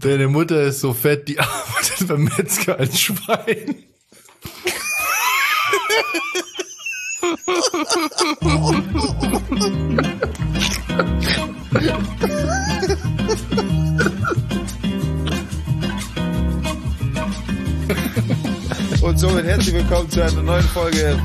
Deine Mutter ist so fett, die arbeitet beim Metzger als Schwein. Und somit herzlich willkommen zu einer neuen Folge,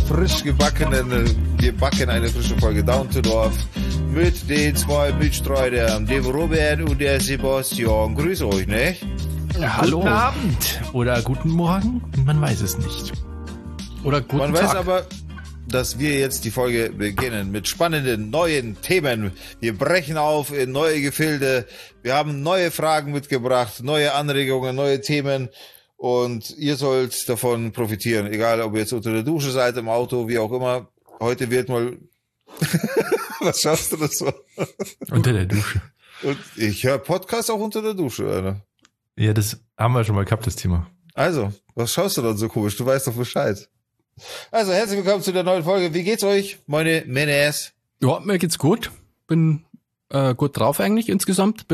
wir backen eine frische Folge Down to Dorf mit den zwei Mitstreitern, dem Robert und der Sebastian. Grüß euch, ne? Ja, hallo. Guten Abend oder guten Morgen, man weiß es nicht. Oder guten Tag. Man weiß aber, dass wir jetzt die Folge beginnen mit spannenden neuen Themen. Wir brechen auf in neue Gefilde, wir haben neue Fragen mitgebracht, neue Anregungen, neue Themen. Und ihr sollt davon profitieren, egal ob ihr jetzt unter der Dusche seid, im Auto, wie auch immer. Heute wird mal... Was schaust du das so? Unter der Dusche. Und ich höre Podcast auch unter der Dusche, Alter. Ja, das haben wir schon mal gehabt, das Thema. Also, was schaust du dann so komisch? Du weißt doch Bescheid. Also, herzlich willkommen zu der neuen Folge. Wie geht's euch, meine Männers? Ja, mir geht's gut. Bin gut drauf eigentlich insgesamt.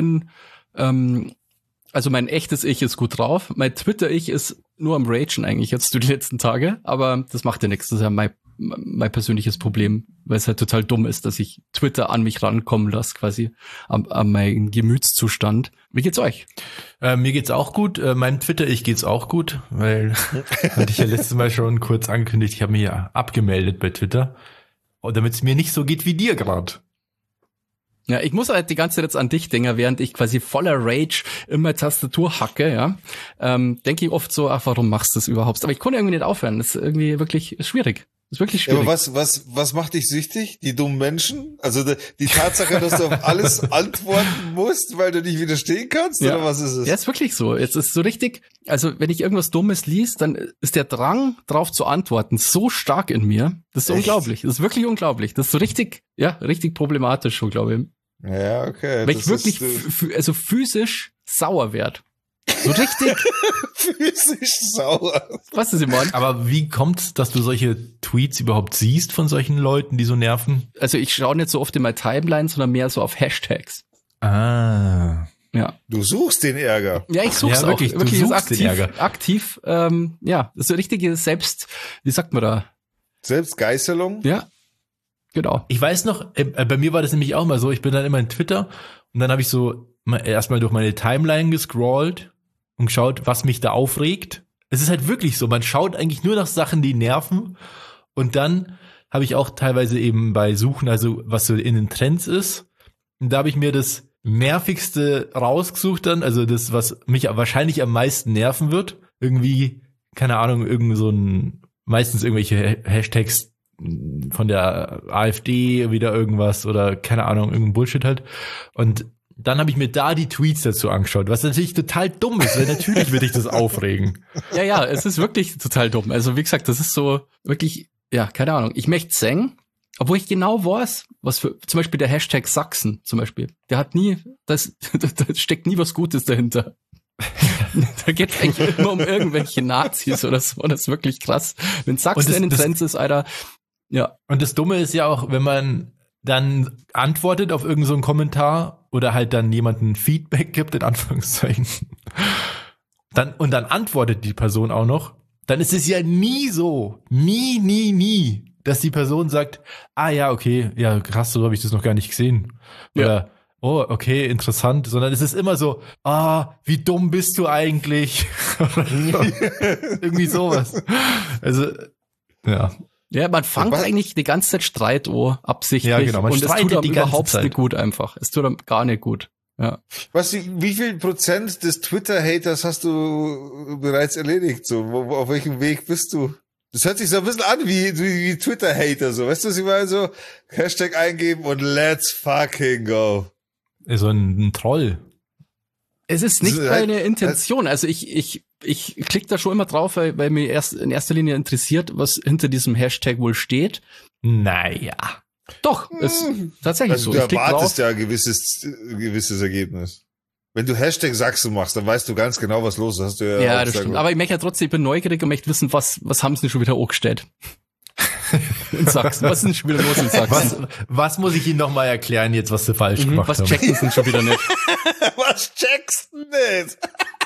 Also mein echtes Ich ist gut drauf. Mein Twitter-Ich ist nur am Ragen eigentlich jetzt die letzten Tage. Aber das macht ja nichts. Das ist ja mein persönliches Problem, weil es halt total dumm ist, dass ich Twitter an mich rankommen lasse, quasi an meinen Gemütszustand. Wie geht's euch? Mir geht's auch gut. Meinem Twitter-Ich geht's auch gut, weil hatte ich ja letztes Mal schon kurz angekündigt, ich habe mich ja abgemeldet bei Twitter. Damit es mir nicht so geht wie dir gerade. Ja, ich muss halt die ganze Zeit jetzt an dich denken, während ich quasi voller Rage immer Tastatur hacke, ja. Denke ich oft so, ach, warum machst du das überhaupt? Aber ich konnte irgendwie nicht aufhören. Das ist irgendwie wirklich schwierig. Das ist wirklich schwierig. Ja, aber was macht dich süchtig? Die dummen Menschen? Also die Tatsache, dass du auf alles antworten musst, weil du nicht widerstehen kannst? Ja. Oder was ist es? Ja, ist wirklich so. Jetzt ist so richtig, also wenn ich irgendwas Dummes liest, dann ist der Drang, drauf zu antworten, so stark in mir. Das ist unglaublich. Das ist wirklich unglaublich. Das ist so richtig, ja, richtig problematisch schon, glaube ich. Ja, okay. Weil ich wirklich also physisch sauer werd. So richtig physisch sauer. Was ist Simon? Aber wie kommt's, dass du solche Tweets überhaupt siehst von solchen Leuten, die so nerven? Also ich schaue nicht so oft in meine Timeline, sondern mehr so auf Hashtags. Ah. Ja. Du suchst den Ärger. Ja, ich such's ja, wirklich, auch. Wirklich du suchst aktiv, den Ärger. Aktiv, ja, das ist so richtige wie sagt man da? Selbstgeißelung? Ja. Genau. Ich weiß noch, bei mir war das nämlich auch mal so, ich bin dann immer in Twitter und dann habe ich so erstmal durch meine Timeline gescrollt und geschaut, was mich da aufregt. Es ist halt wirklich so, man schaut eigentlich nur nach Sachen, die nerven und dann habe ich auch teilweise eben bei Suchen, also was so in den Trends ist, und da habe ich mir das nervigste rausgesucht dann, also das, was mich wahrscheinlich am meisten nerven wird, irgendwie, keine Ahnung, meistens irgendwelche Hashtags von der AfD wieder irgendwas oder keine Ahnung, irgendein Bullshit halt. Und dann habe ich mir da die Tweets dazu angeschaut, was natürlich total dumm ist, weil natürlich würde ich das aufregen. Ja, es ist wirklich total dumm. Also wie gesagt, das ist so wirklich, ja, keine Ahnung. Ich möchte sagen, obwohl ich genau weiß, was für, zum Beispiel der Hashtag Sachsen zum Beispiel, der hat nie, da steckt nie was Gutes dahinter. Da geht es eigentlich immer um irgendwelche Nazis oder so. Das ist wirklich krass. Wenn Sachsen in den Trends ist, Alter, ja. Und das Dumme ist ja auch, wenn man dann antwortet auf irgend so einen Kommentar oder halt dann jemanden Feedback gibt, in Anführungszeichen, dann antwortet die Person auch noch, dann ist es ja nie so, nie, dass die Person sagt, ah ja, okay, ja krass, so habe ich das noch gar nicht gesehen. Oder, ja. Oh, okay, interessant, sondern es ist immer so, wie dumm bist du eigentlich? Irgendwie sowas. Also, ja. Ja, man fängt eigentlich die ganze Zeit Streit absichtlich. Ja, genau. Man und es tut einem überhaupt Zeit nicht gut einfach. Es tut einem gar nicht gut. Ja. Wie viel Prozent des Twitter-Haters hast du bereits erledigt? So, auf welchem Weg bist du? Das hört sich so ein bisschen an wie Twitter-Hater, so. Weißt du, was ich meine? So, Hashtag eingeben und let's fucking go. So ein Troll. Es ist nicht meine Intention. Also ich klicke da schon immer drauf, weil mir erst in erster Linie interessiert, was hinter diesem Hashtag wohl steht. Naja. Doch, ist tatsächlich also so. Du erwartest ja ein gewisses Ergebnis. Wenn du Hashtag Sachsen machst, dann weißt du ganz genau, was los ist. Hast du ja das stimmt. Aber ich möchte ja trotzdem, ich bin neugierig und möchte wissen, was haben sie denn schon wieder angestellt. in Sachsen? Was ist denn schon wieder los in Sachsen? Was muss ich Ihnen nochmal erklären jetzt, was Sie falsch gemacht Was haben? checken Sie denn schon wieder nicht? Was checkst du nicht?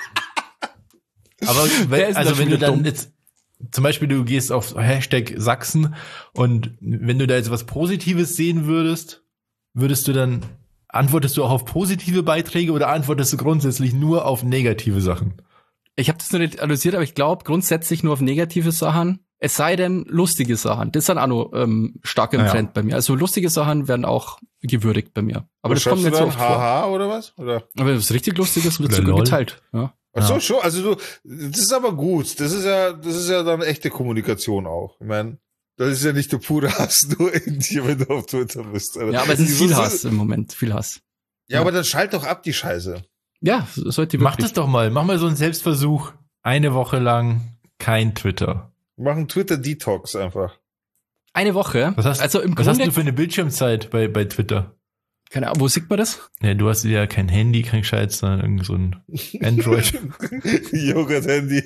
Aber Wer ist denn da wenn du wieder dann dumm? jetzt, zum Beispiel du gehst auf Hashtag Sachsen und wenn du da jetzt was Positives sehen würdest du dann, antwortest du auch auf positive Beiträge oder antwortest du grundsätzlich nur auf negative Sachen? Ich habe das noch nicht analysiert, aber ich glaube grundsätzlich nur auf negative Sachen. Es sei denn lustige Sachen. Das ist dann auch noch stark im Ja. Trend bei mir. Also lustige Sachen werden auch gewürdigt bei mir. Aber das kommt Schreibst nicht du so dann oft vor. Haha oder was? Oder? Aber was richtig Lustiges wird Oder sogar lol. geteilt. Ja. Ach so, Ja. schon. Also das ist aber gut. Das ist ja dann echte Kommunikation auch. Ich meine, das ist ja nicht der pure Hass nur in dir, wenn du auf Twitter bist. Alter. Ja, aber es ist viel So- Hass im Moment. Viel Hass. Ja, aber dann schalt doch ab die Scheiße. Ja, sollte Mach wirklich. das doch mal, mach mal so einen Selbstversuch. Eine Woche lang kein Twitter. Mach einen Twitter-Detox einfach. Eine Woche. Was hast, also im was hast Grunde, du für eine Bildschirmzeit bei Twitter? keine Ahnung, wo sieht man das? Ja, du hast ja kein Handy, kein Scheiß, sondern irgend so ein Android. Joghurt-Handy.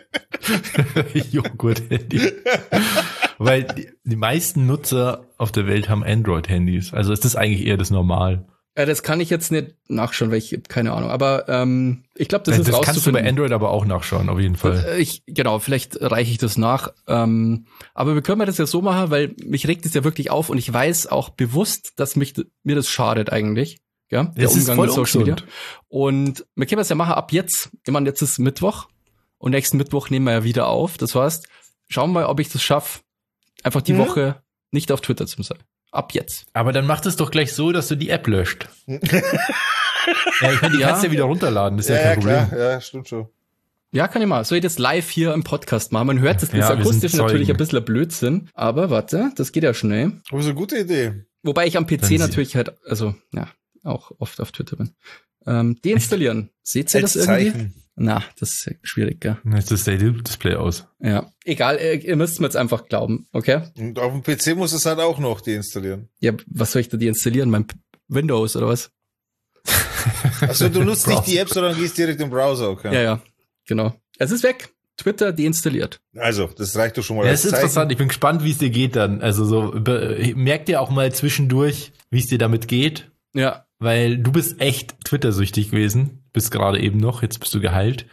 Joghurt-Handy. Weil die meisten Nutzer auf der Welt haben Android-Handys. Also ist das eigentlich eher das Normal. Ja, das kann ich jetzt nicht nachschauen, weil ich keine Ahnung. Aber ich glaube, das ist das kannst du rauszufinden. bei Android aber auch nachschauen, auf jeden Fall. Genau, vielleicht reiche ich das nach. Aber wir können das ja so machen, weil mich regt es ja wirklich auf und ich weiß auch bewusst, dass mir das schadet eigentlich. Ja, der Es ist Umgang voll mit Social Media. ungesund. Und wir können das ja machen ab jetzt. Ich meine, jetzt ist Mittwoch und nächsten Mittwoch nehmen wir ja wieder auf. Das heißt, schauen wir mal, ob ich das schaffe, einfach die Woche nicht auf Twitter zu sein. Ab jetzt. Aber dann mach das doch gleich so, dass du die App löscht. Ja, ich meine, die Ja. kannst du ja wieder runterladen, das ist ja, kein klar. Problem. Ja, stimmt schon. Ja, kann ich mal. Soll ich das live hier im Podcast machen? Man hört, das ist Ja, wir akustisch sind Zeugen. natürlich ein bisschen ein Blödsinn. Aber warte, das geht ja schnell. Aber ist eine gute Idee. Wobei ich am PC Dann natürlich halt, also, ja, auch oft auf Twitter bin. Deinstallieren. Seht ihr das Als irgendwie? Zeichen. Na, das ist schwierig, gell? Jetzt ist das Display aus. Ja. Egal, ihr müsst mir jetzt einfach glauben, okay? Und auf dem PC muss es halt auch noch deinstallieren. Ja, was soll ich da deinstallieren? Mein Windows oder was? Achso, du nutzt nicht Browser. die App, sondern gehst direkt im Browser, okay? Ja, genau. Es ist weg. Twitter deinstalliert. Also, das reicht doch schon mal Ja, als es ist Zeichen. interessant, ich bin gespannt, wie es dir geht dann. Also so, merkt ihr auch mal zwischendurch, wie es dir damit geht? Ja. Weil du bist echt Twitter-süchtig gewesen. Bist gerade eben noch, jetzt bist du geheilt.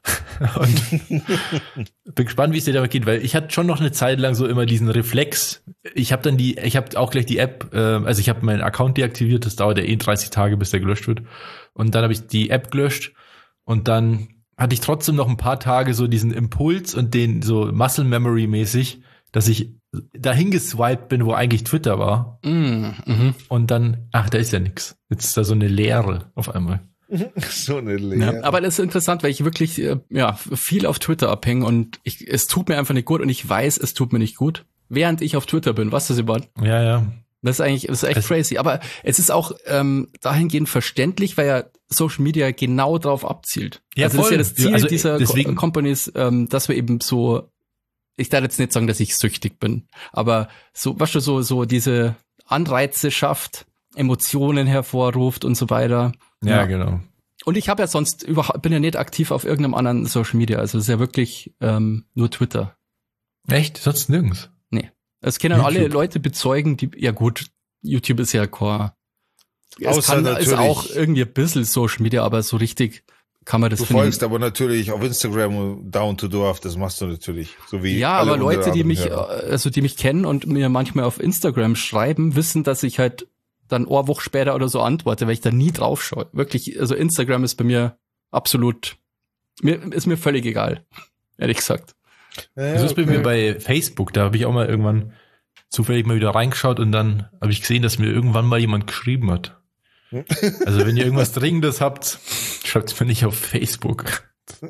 Und bin gespannt, wie es dir damit geht, weil ich hatte schon noch eine Zeit lang so immer diesen Reflex. Ich habe auch gleich die App, also ich habe meinen Account deaktiviert, das dauert ja 30 Tage, bis der gelöscht wird. Und dann habe ich die App gelöscht und dann hatte ich trotzdem noch ein paar Tage so diesen Impuls und den so Muscle Memory mäßig, dass ich dahin geswiped bin, wo eigentlich Twitter war. Mhm. Und dann, da ist ja nix. Jetzt ist da so eine Leere auf einmal. So eine Ja, Leere. aber das ist interessant, weil ich wirklich viel auf Twitter abhänge und es tut mir einfach nicht gut und ich weiß, es tut mir nicht gut, während ich auf Twitter bin. Was ist das überhaupt? Ja. Das ist echt crazy. Aber es ist auch dahingehend verständlich, weil ja Social Media genau drauf abzielt. Ja, also das ist voll. ja das Ziel Also dieser deswegen- Companies, dass wir eben so, ich darf jetzt nicht sagen, dass ich süchtig bin, aber so, weißt du, so diese Anreize schafft, Emotionen hervorruft und so weiter. Ja, genau. Und ich habe ja sonst bin ja nicht aktiv auf irgendeinem anderen Social Media. Also es ist ja wirklich nur Twitter. Echt? Sonst nirgends. Es können alle YouTube. Leute bezeugen, die, ja gut, YouTube ist ja Core. Es Außer ist natürlich- auch irgendwie ein bisschen Social Media, aber so richtig kann man das Du finden. folgst aber natürlich auf Instagram Down to Dorf, das machst du natürlich. So wie Ja, alle aber Leute, unsere die mich, anderen die mich kennen und mir manchmal auf Instagram schreiben, wissen, dass ich halt dann eine Woche später oder so antworte, weil ich da nie drauf schaue. Wirklich, also Instagram ist bei mir absolut, ist mir völlig egal. Ehrlich gesagt. Hörer. Das ist bei mir bei Facebook, da habe ich auch mal irgendwann zufällig mal wieder reingeschaut und dann habe ich gesehen, dass mir irgendwann mal jemand geschrieben hat. Also wenn ihr irgendwas Dringendes habt, schreibt es mir nicht auf Facebook.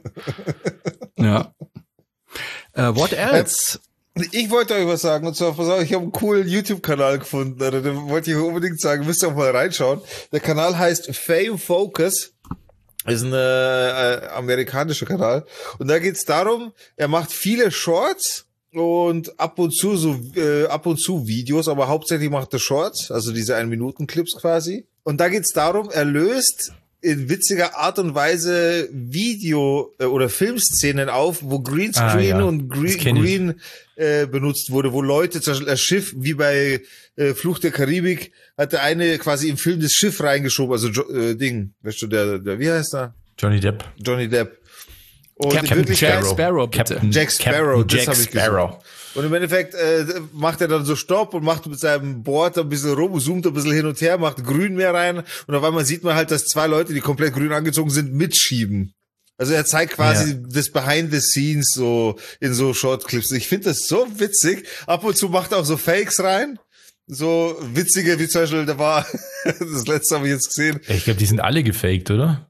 Ja. What else? Ich wollte euch was sagen, und zwar, pass auf, ich habe einen coolen YouTube-Kanal gefunden, Alter, den wollte ich unbedingt sagen, müsst ihr auch mal reinschauen. Der Kanal heißt Fame Focus, ist ein amerikanischer Kanal, und da geht's darum, er macht viele Shorts und ab und zu Videos, aber hauptsächlich macht er Shorts, also diese 1-Minuten-Clips quasi. Und da geht's darum, er löst in witziger Art und Weise Video- oder Filmszenen auf, wo Greenscreen und Green benutzt wurde, wo Leute, zum Beispiel das Schiff, wie bei Fluch der Karibik, hat der eine quasi im Film das Schiff reingeschoben, also weißt du, der wie heißt er? Johnny Depp. Und Captain Jack Sparrow, bitte. Jack Sparrow, das habe ich Sparrow. gesagt. Und im Endeffekt macht er dann so Stopp und macht mit seinem Board ein bisschen rum, zoomt ein bisschen hin und her, macht Grün mehr rein und auf einmal sieht man halt, dass 2 Leute, die komplett grün angezogen sind, mitschieben. Also er zeigt quasi das Behind the Scenes so in so Shortclips. Ich finde das so witzig. Ab und zu macht er auch so Fakes rein. So witzige, wie zum Beispiel, da war, das letzte habe ich jetzt gesehen. Ich glaube, die sind alle gefaked, oder?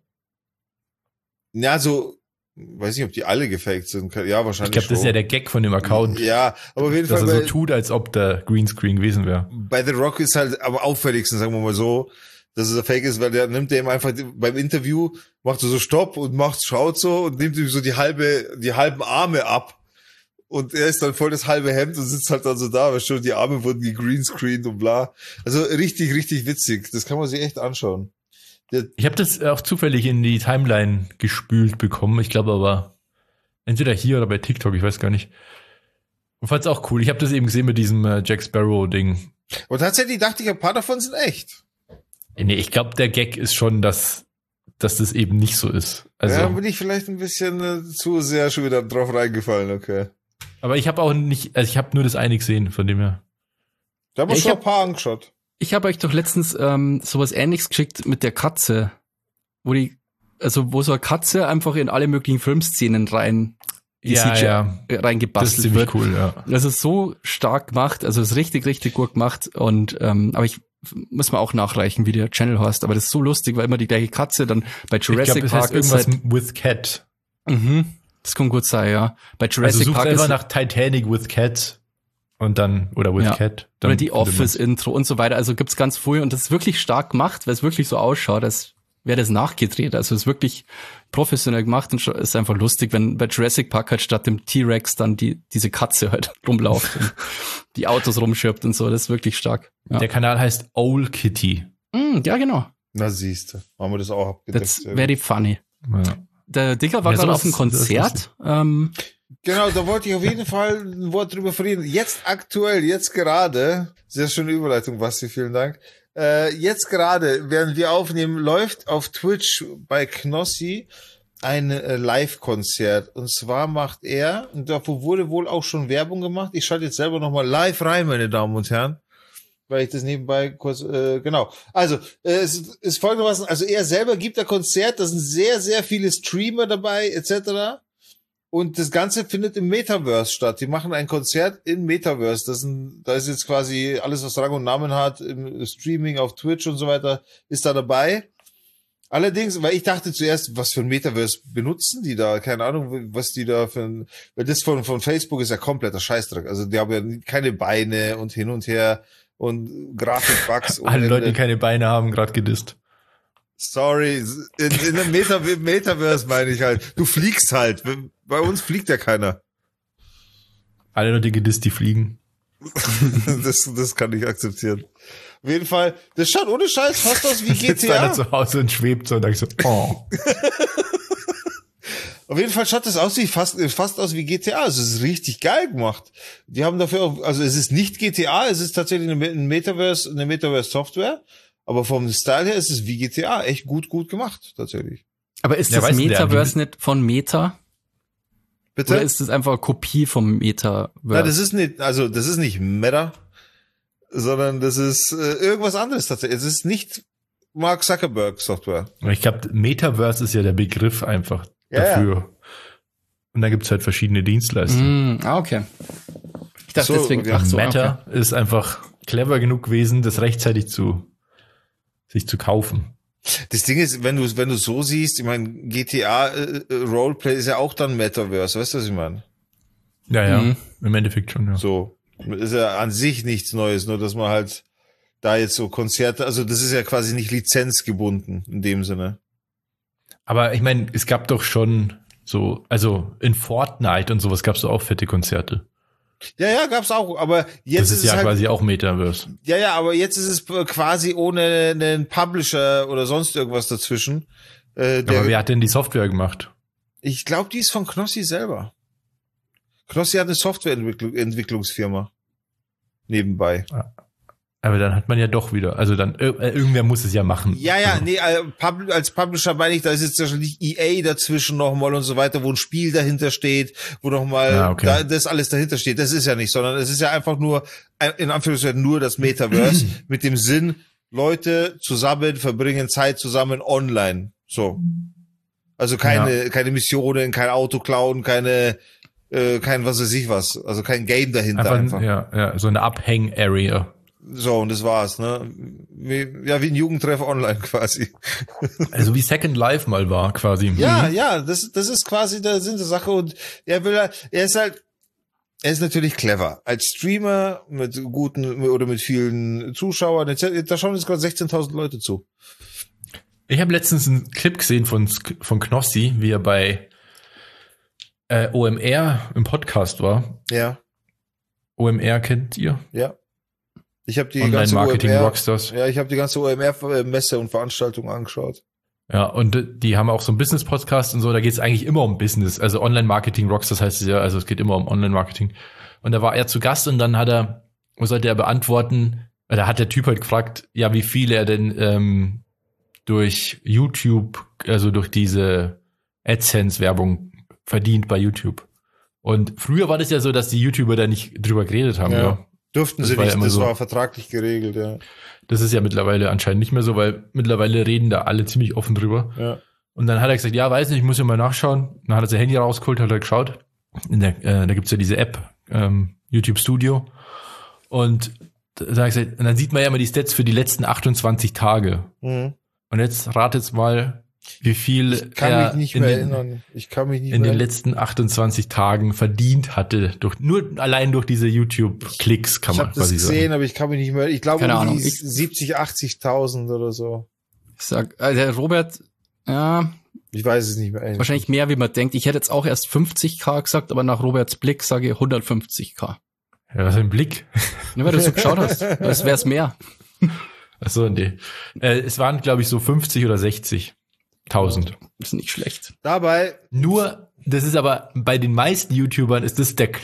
Ja, so, weiß nicht, ob die alle gefaked sind. Ja, wahrscheinlich. Ich glaube, das ist ja der Gag von dem Account. Ja, aber auf jeden dass Fall. Dass er so tut, als ob der Greenscreen gewesen wäre. Bei The Rock ist halt am auffälligsten, sagen wir mal so, dass es ein Fake ist, weil der nimmt dem einfach beim Interview, macht so Stopp und schaut so und nimmt ihm so die halben Arme ab. Und er ist dann voll das halbe Hemd und sitzt halt dann so da, weil schon die Arme wurden gegreenscreened und bla. Also richtig, richtig witzig. Das kann man sich echt anschauen. Ich habe das auch zufällig in die Timeline gespült bekommen. Ich glaube aber, entweder hier oder bei TikTok, ich weiß gar nicht. Und fand's auch cool. Ich habe das eben gesehen mit diesem Jack Sparrow-Ding. Und tatsächlich dachte ich, ein paar davon sind echt. Nee, ich glaube, der Gag ist schon, dass das eben nicht so ist. Also, ja, bin ich vielleicht ein bisschen zu sehr schon wieder drauf reingefallen, okay. Aber ich habe auch nicht, also ich habe nur das eine gesehen, von dem her. Da haben wir schon ein paar angeschaut. Ich habe euch doch letztens sowas Ähnliches geschickt mit der Katze, wo so eine Katze einfach in alle möglichen Filmszenen reingebastelt das ist ziemlich wird. Cool, ja. Das ist so stark gemacht, also ist richtig, richtig gut gemacht und aber ich muss man auch nachreichen, wie der Channel heißt, aber das ist so lustig, weil immer die gleiche Katze dann bei Jurassic Park ist irgendwas with Cat. Das kann gut sein, ja. Bei Jurassic Park einfach nach Titanic with Cat und dann, oder with Cat. Dann oder die Office-Intro und so weiter. Also gibt's ganz früh und das ist wirklich stark gemacht, weil es wirklich so ausschaut, als wäre das nachgedreht. Also es ist wirklich professionell gemacht und ist einfach lustig, wenn bei Jurassic Park halt statt dem T-Rex dann diese Katze halt rumläuft und die Autos rumschirbt und so. Das ist wirklich stark. Ja. Der Kanal heißt Owl Kitty. Ja, genau. Na siehste, haben wir das auch abgedeckt. That's very funny. Ja. Der Dicker war gerade auf einem Konzert. Genau, da wollte ich auf jeden Fall ein Wort drüber verlieren. Jetzt aktuell, jetzt gerade, sehr schöne Überleitung, Basti, vielen Dank. Jetzt gerade, während wir aufnehmen, läuft auf Twitch bei Knossi ein Live-Konzert. Und zwar macht er, und dafür wurde wohl auch schon Werbung gemacht, ich schalte jetzt selber nochmal live rein, meine Damen und Herren, weil ich das nebenbei kurz, genau. Also, es ist folgendermaßen, also er selber gibt ein Konzert, da sind sehr, sehr viele Streamer dabei, etc., und das Ganze findet im Metaverse statt. Die machen ein Konzert im Metaverse. Da ist jetzt quasi alles, was Rang und Namen hat, im Streaming auf Twitch und so weiter, ist da dabei. Allerdings, weil ich dachte zuerst, was für ein Metaverse benutzen die da? Keine Ahnung, was die da weil das von Facebook ist ja kompletter Scheißdreck. Also die haben ja keine Beine und hin und her und Grafikbugs. Alle Leute, die keine Beine haben, gerade gedisst. Sorry, in einem Metaverse meine ich halt. Du fliegst halt. Bei uns fliegt ja keiner. Alle Leute gedisst, die fliegen. Das kann ich akzeptieren. Auf jeden Fall, das schaut ohne Scheiß fast aus wie GTA. Sitzt einer zu Hause und schwebt so und dann so, oh. Auf jeden Fall schaut das aus wie fast aus wie GTA. Also es ist richtig geil gemacht. Die haben dafür auch, also es ist nicht GTA, es ist tatsächlich eine Metaverse-Software. Aber vom Style her ist es wie GTA. Echt gut gemacht, tatsächlich. Aber ist das Metaverse nicht von Meta? Bitte? Oder ist das einfach eine Kopie vom Metaverse? Nein, das ist nicht Meta, sondern das ist irgendwas anderes tatsächlich. Es ist nicht Mark Zuckerberg Software. Ich glaube, Metaverse ist ja der Begriff einfach dafür. Ja. Und dann gibt's halt verschiedene Dienstleister. Okay. Ich dachte deswegen, Meta ist einfach clever genug gewesen, das rechtzeitig sich zu kaufen. Das Ding ist, wenn du so siehst, ich meine, GTA Roleplay ist ja auch dann Metaverse, weißt du, was ich meine? Ja, im Endeffekt schon, ja. So, ist ja an sich nichts Neues, nur dass man halt da jetzt so Konzerte, also das ist ja quasi nicht lizenzgebunden in dem Sinne. Aber ich meine, es gab doch schon so, also in Fortnite und sowas gab's doch auch fette Konzerte. Ja, gab's auch, aber jetzt Das ist ja es halt, quasi auch Metaverse. ja, aber jetzt ist es quasi ohne einen Publisher oder sonst irgendwas dazwischen. Aber wer hat denn die Software gemacht? Ich glaube, die ist von Knossi selber. Knossi hat eine Softwareentwicklungsfirma nebenbei. Aber dann hat man ja doch wieder, also dann, irgendwer muss es ja machen. Ja, Also, nee, als Publisher meine ich, da ist jetzt wahrscheinlich EA dazwischen nochmal und so weiter, wo ein Spiel dahinter steht, wo nochmal okay. das alles dahinter steht. Das ist ja nicht, sondern es ist ja einfach nur, in Anführungszeichen, nur das Metaverse mit dem Sinn, Leute zusammen verbringen Zeit zusammen online. So. Also keine Missionen, kein Auto klauen, kein was weiß ich was. Also kein Game dahinter einfach. Ja, so eine Abhäng-Area. So, und das war's, ne? Wie ein Jugendtreff online quasi. Also wie Second Life mal war, quasi. Ja, das ist quasi der Sinn der Sache und er ist natürlich clever. Als Streamer mit guten oder mit vielen Zuschauern, da schauen jetzt gerade 16.000 Leute zu. Ich habe letztens einen Clip gesehen von Knossi, wie er bei OMR im Podcast war. Ja. OMR kennt ihr? Ja. Ich habe die Online Marketing OMR, Rockstars. Ja, ich habe die ganze OMR-Messe und Veranstaltung angeschaut. Ja, und die haben auch so einen Business-Podcast und so, da geht es eigentlich immer um Business. Also Online Marketing Rockstars heißt es ja, also es geht immer um Online Marketing. Und da war er zu Gast und dann sollte er beantworten, da hat der Typ halt gefragt, ja, wie viel er denn durch YouTube, also durch diese AdSense-Werbung verdient bei YouTube. Und früher war das ja so, dass die YouTuber da nicht drüber geredet haben, ja. Durften sie nicht, das war vertraglich geregelt, ja. Das ist ja mittlerweile anscheinend nicht mehr so, weil mittlerweile reden da alle ziemlich offen drüber. Ja. Und dann hat er gesagt, ja, weiß nicht, ich muss ja mal nachschauen. Dann hat er sein Handy rausgeholt, hat er geschaut. Da gibt's ja diese App, YouTube Studio. Und da hat er gesagt, und dann sieht man ja immer die Stats für die letzten 28 Tage. Mhm. Und jetzt ratet mal, wie viel ich kann mich nicht mehr erinnern. In den letzten 28 Tagen verdient hatte, nur allein durch diese YouTube-Klicks kann man quasi sagen. Ich habe das gesehen, aber ich kann mich nicht mehr, ich glaube, 70, 80.000 oder so. Ich sag, der Robert, ja. Ich weiß es nicht mehr. Eigentlich. Wahrscheinlich mehr, wie man denkt. Ich hätte jetzt auch erst 50.000 gesagt, aber nach Roberts Blick sage ich 150.000. Ja, was für ein Blick. Ja, weil du so geschaut hast. Das wär's mehr. Achso, nee. Es waren, glaube ich, so 50 oder 60.000. Ist nicht schlecht. Dabei. Nur, das ist aber bei den meisten YouTubern ist das das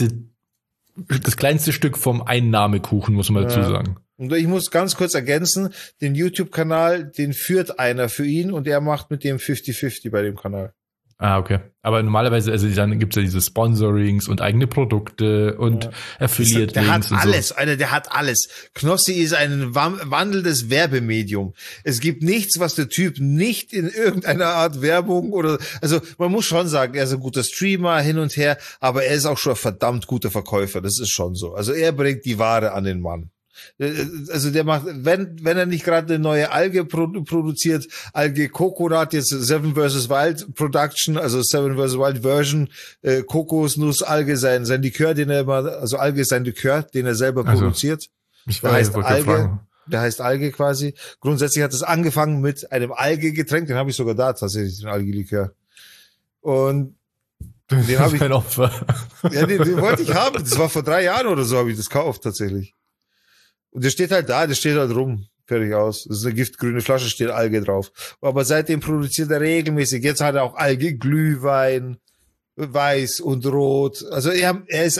kleinste Stück vom Einnahmekuchen, muss man dazu sagen. Und ich muss ganz kurz ergänzen, den YouTube-Kanal, den führt einer für ihn und er macht mit dem 50-50 bei dem Kanal. Ah, okay. Aber normalerweise, also dann gibt's ja diese Sponsorings und eigene Produkte und Affiliate-Links. Der hat alles, so. Alter, der hat alles. Knossi ist ein wandelndes Werbemedium. Es gibt nichts, was der Typ nicht in irgendeiner Art Werbung oder, also man muss schon sagen, er ist ein guter Streamer hin und her, aber er ist auch schon ein verdammt guter Verkäufer. Das ist schon so. Also er bringt die Ware an den Mann. Also der macht, wenn er nicht gerade eine neue Alge produziert, Alge Coconut, jetzt Seven vs. Wild Production, also Seven vs. Wild Version, Kokosnuss, Alge sein Likör, also Alge ist sein Likör, den er selber produziert. Der heißt Alge. Der heißt Alge quasi. Grundsätzlich hat es angefangen mit einem Alge-Getränk, den habe ich sogar da tatsächlich, den Alge-Likör. Und den habe ich. Kein Opfer. Ja, den wollte ich haben. Das war vor 3 Jahren oder so, habe ich das gekauft tatsächlich. Und der steht halt da, der steht halt rum. Fertig aus. Das ist eine giftgrüne Flasche, steht Alge drauf. Aber seitdem produziert er regelmäßig. Jetzt hat er auch Alge Glühwein, weiß und rot. Also er ist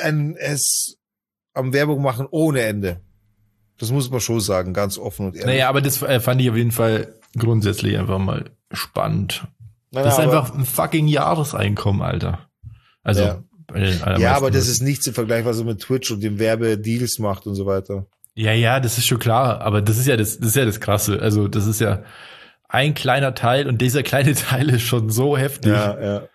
am Werbung machen ohne Ende. Das muss man schon sagen, ganz offen und ehrlich. Naja, aber das fand ich auf jeden Fall grundsätzlich einfach mal spannend. Das ist einfach ein fucking Jahreseinkommen, Alter. Also ja, aber das ist nichts im Vergleich, was er mit Twitch und dem Werbedeals macht und so weiter. Ja, das ist schon klar, aber das ist ja das Krasse. Also das ist ja ein kleiner Teil und dieser kleine Teil ist schon so heftig. Ja.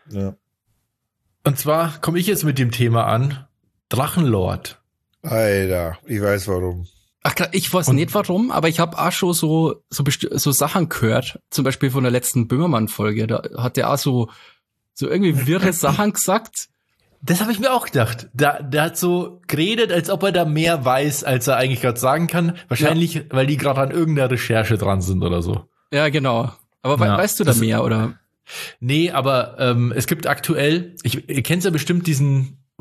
Und zwar komme ich jetzt mit dem Thema an, Drachenlord. Alter, ich weiß warum. Ach klar, ich weiß nicht warum, aber ich habe auch schon so Sachen gehört, zum Beispiel von der letzten Böhmermann-Folge, da hat der auch so irgendwie wirre Sachen gesagt. Das habe ich mir auch gedacht. Der hat so geredet, als ob er da mehr weiß, als er eigentlich gerade sagen kann. Wahrscheinlich, weil die gerade an irgendeiner Recherche dran sind oder so. Ja, genau. Aber weißt du da mehr, oder? Nee, aber es gibt aktuell, ihr kennt ja bestimmt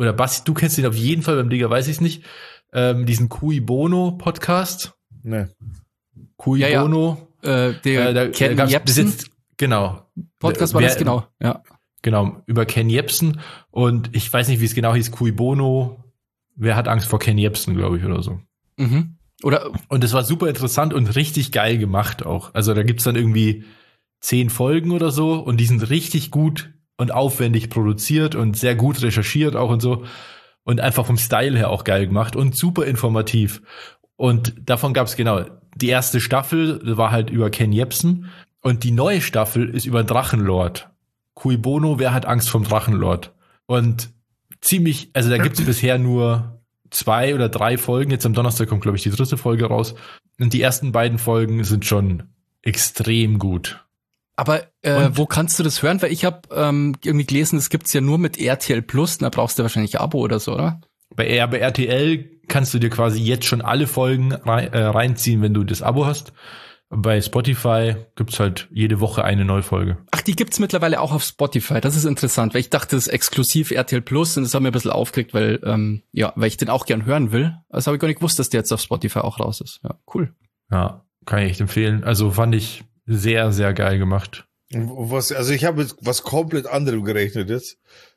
oder Basti, du kennst ihn auf jeden Fall, beim Digger weiß ich es nicht, diesen Cui Bono Podcast. Ne. Cui Bono. Der Ken Jebsen genau. Podcast war das, genau, ja. Genau, über Ken Jebsen. Und ich weiß nicht, wie es genau hieß, Cui Bono. Wer hat Angst vor Ken Jebsen, glaube ich, oder so. Mhm. Und es war super interessant und richtig geil gemacht auch. Also da gibt's dann irgendwie 10 Folgen oder so und die sind richtig gut und aufwendig produziert und sehr gut recherchiert auch und so. Und einfach vom Style her auch geil gemacht und super informativ. Und davon gab's genau, die erste Staffel war halt über Ken Jebsen und die neue Staffel ist über Drachenlord. Cui Bono, wer hat Angst vom Drachenlord? Und ziemlich, also da gibt's bisher nur 2 oder 3 Folgen. Jetzt am Donnerstag kommt, glaube ich, die 3. Folge raus. Und die ersten beiden Folgen sind schon extrem gut. Aber wo kannst du das hören? Weil ich habe irgendwie gelesen, das gibt's ja nur mit RTL Plus. Da brauchst du wahrscheinlich ein Abo oder so, oder? Bei RTL kannst du dir quasi jetzt schon alle Folgen reinziehen, wenn du das Abo hast. Bei Spotify gibt's halt jede Woche eine neue Folge. Ach, die gibt's mittlerweile auch auf Spotify. Das ist interessant, weil ich dachte, das ist exklusiv RTL Plus und das hat mir ein bisschen aufgeregt, weil weil ich den auch gern hören will. Also habe ich gar nicht gewusst, dass der jetzt auf Spotify auch raus ist. Ja, cool. Ja, kann ich echt empfehlen. Also fand ich sehr, sehr geil gemacht. Also ich habe jetzt was komplett anderem gerechnet jetzt.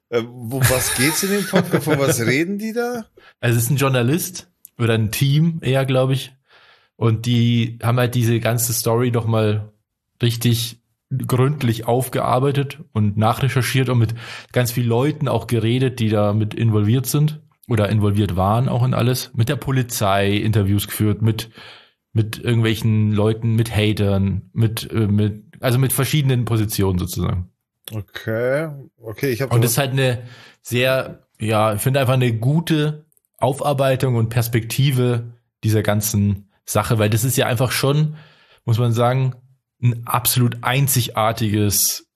Was geht's in dem Podcast? Von was reden die da? Also es ist ein Journalist oder ein Team eher, glaube ich. Und die haben halt diese ganze Story doch mal richtig gründlich aufgearbeitet und nachrecherchiert und mit ganz vielen Leuten auch geredet, die da mit involviert sind oder involviert waren auch in alles. Mit der Polizei Interviews geführt, mit irgendwelchen Leuten, mit Hatern, mit verschiedenen Positionen sozusagen. Okay, und das ist halt eine sehr, ich finde einfach eine gute Aufarbeitung und Perspektive dieser ganzen Sache, weil das ist ja einfach schon, muss man sagen, ein absolut eine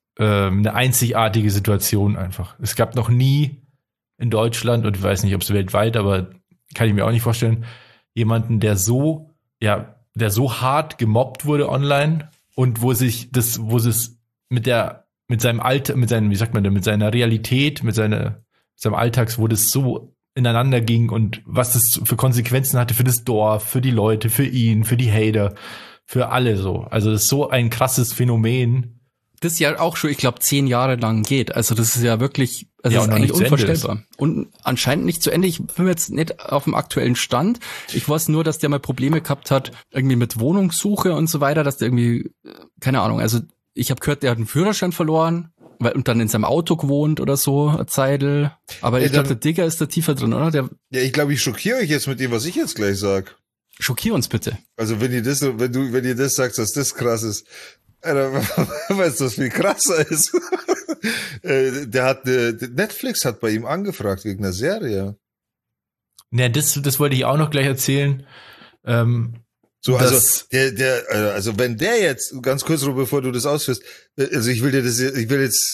einzigartige Situation einfach. Es gab noch nie in Deutschland, und ich weiß nicht, ob es weltweit, aber kann ich mir auch nicht vorstellen, jemanden, der so hart gemobbt wurde online und wo es mit seinem Alter, mit seiner Realität, mit seinem Alltags, wo das so ineinander ging und was das für Konsequenzen hatte für das Dorf, für die Leute, für ihn, für die Hater, für alle so. Also das ist so ein krasses Phänomen. Das ja auch schon, ich glaube, 10 Jahre lang geht. Also das ist ja wirklich, das ist eigentlich unvorstellbar. Und anscheinend nicht zu Ende. Ich bin jetzt nicht auf dem aktuellen Stand. Ich weiß nur, dass der mal Probleme gehabt hat, irgendwie mit Wohnungssuche und so weiter, dass der irgendwie, keine Ahnung, also ich habe gehört, der hat einen Führerschein verloren und dann in seinem Auto gewohnt oder so, eine Zeitl. Aber ich glaube, der Digger ist da tiefer drin, oder? Ich glaube, ich schockiere euch jetzt mit dem, was ich jetzt gleich sag. Schockier uns bitte. Also wenn ihr das sagst, dass das krass ist, weißt du, was viel krasser ist? Netflix hat bei ihm angefragt wegen einer Serie. Ja, das wollte ich auch noch gleich erzählen. Also wenn der jetzt, ganz kurz, bevor du das ausführst, also ich weiß nicht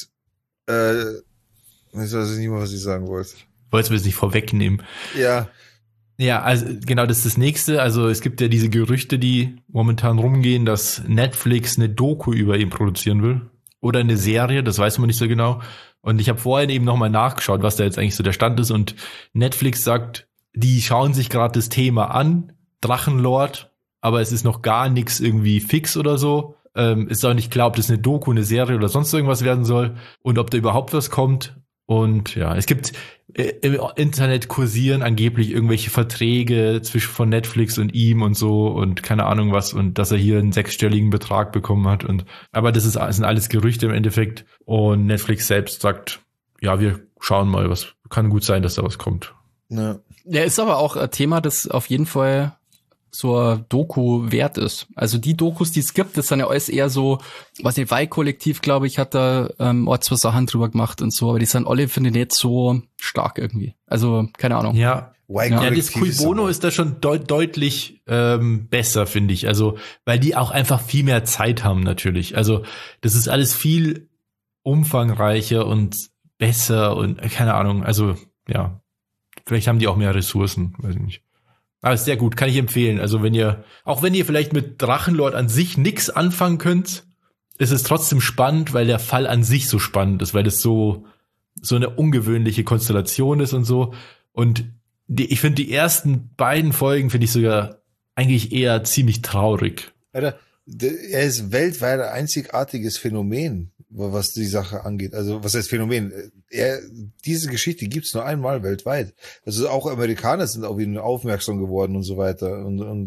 mehr, was ich sagen wollte. Wolltest du es nicht vorwegnehmen? Ja. Ja, also genau, das ist das Nächste. Also es gibt ja diese Gerüchte, die momentan rumgehen, dass Netflix eine Doku über ihn produzieren will. Oder eine Serie, das weiß man nicht so genau. Und ich habe vorhin eben nochmal nachgeschaut, was da jetzt eigentlich so der Stand ist. Und Netflix sagt, die schauen sich gerade das Thema an, Drachenlord, aber es ist noch gar nichts irgendwie fix oder so. Ist auch nicht klar, ob das eine Doku, eine Serie oder sonst irgendwas werden soll und ob da überhaupt was kommt. Und ja, es gibt im Internet kursieren angeblich irgendwelche Verträge von Netflix und ihm und so und keine Ahnung was und dass er hier einen 6-stelligen Betrag bekommen hat aber das sind alles Gerüchte im Endeffekt und Netflix selbst sagt, ja, wir schauen mal, was kann gut sein, dass da was kommt. Ja, ist aber auch ein Thema, das auf jeden Fall so ein Doku wert ist. Also die Dokus, die es gibt, das sind ja alles eher so, was nicht, Weih-Kollektiv, glaube ich, hat da auch 2 Sachen drüber gemacht und so, aber die sind alle, finde ich, nicht so stark irgendwie. Also, keine Ahnung. Ja, das Cui Bono ist da schon deutlich besser, finde ich. Also, weil die auch einfach viel mehr Zeit haben natürlich. Also, das ist alles viel umfangreicher und besser und keine Ahnung. Also, ja, vielleicht haben die auch mehr Ressourcen, weiß ich nicht. Aber ist sehr gut, kann ich empfehlen. Also wenn ihr vielleicht mit Drachenlord an sich nix anfangen könnt, ist es trotzdem spannend, weil der Fall an sich so spannend ist, weil das so so eine ungewöhnliche Konstellation ist und so. Und ich finde die ersten beiden Folgen finde ich sogar eigentlich eher ziemlich traurig. Alter, er ist weltweit ein einzigartiges Phänomen, was die Sache angeht. Also was heißt Phänomen? Diese Geschichte gibt's nur einmal weltweit. Also auch Amerikaner sind auf ihn aufmerksam geworden und so weiter und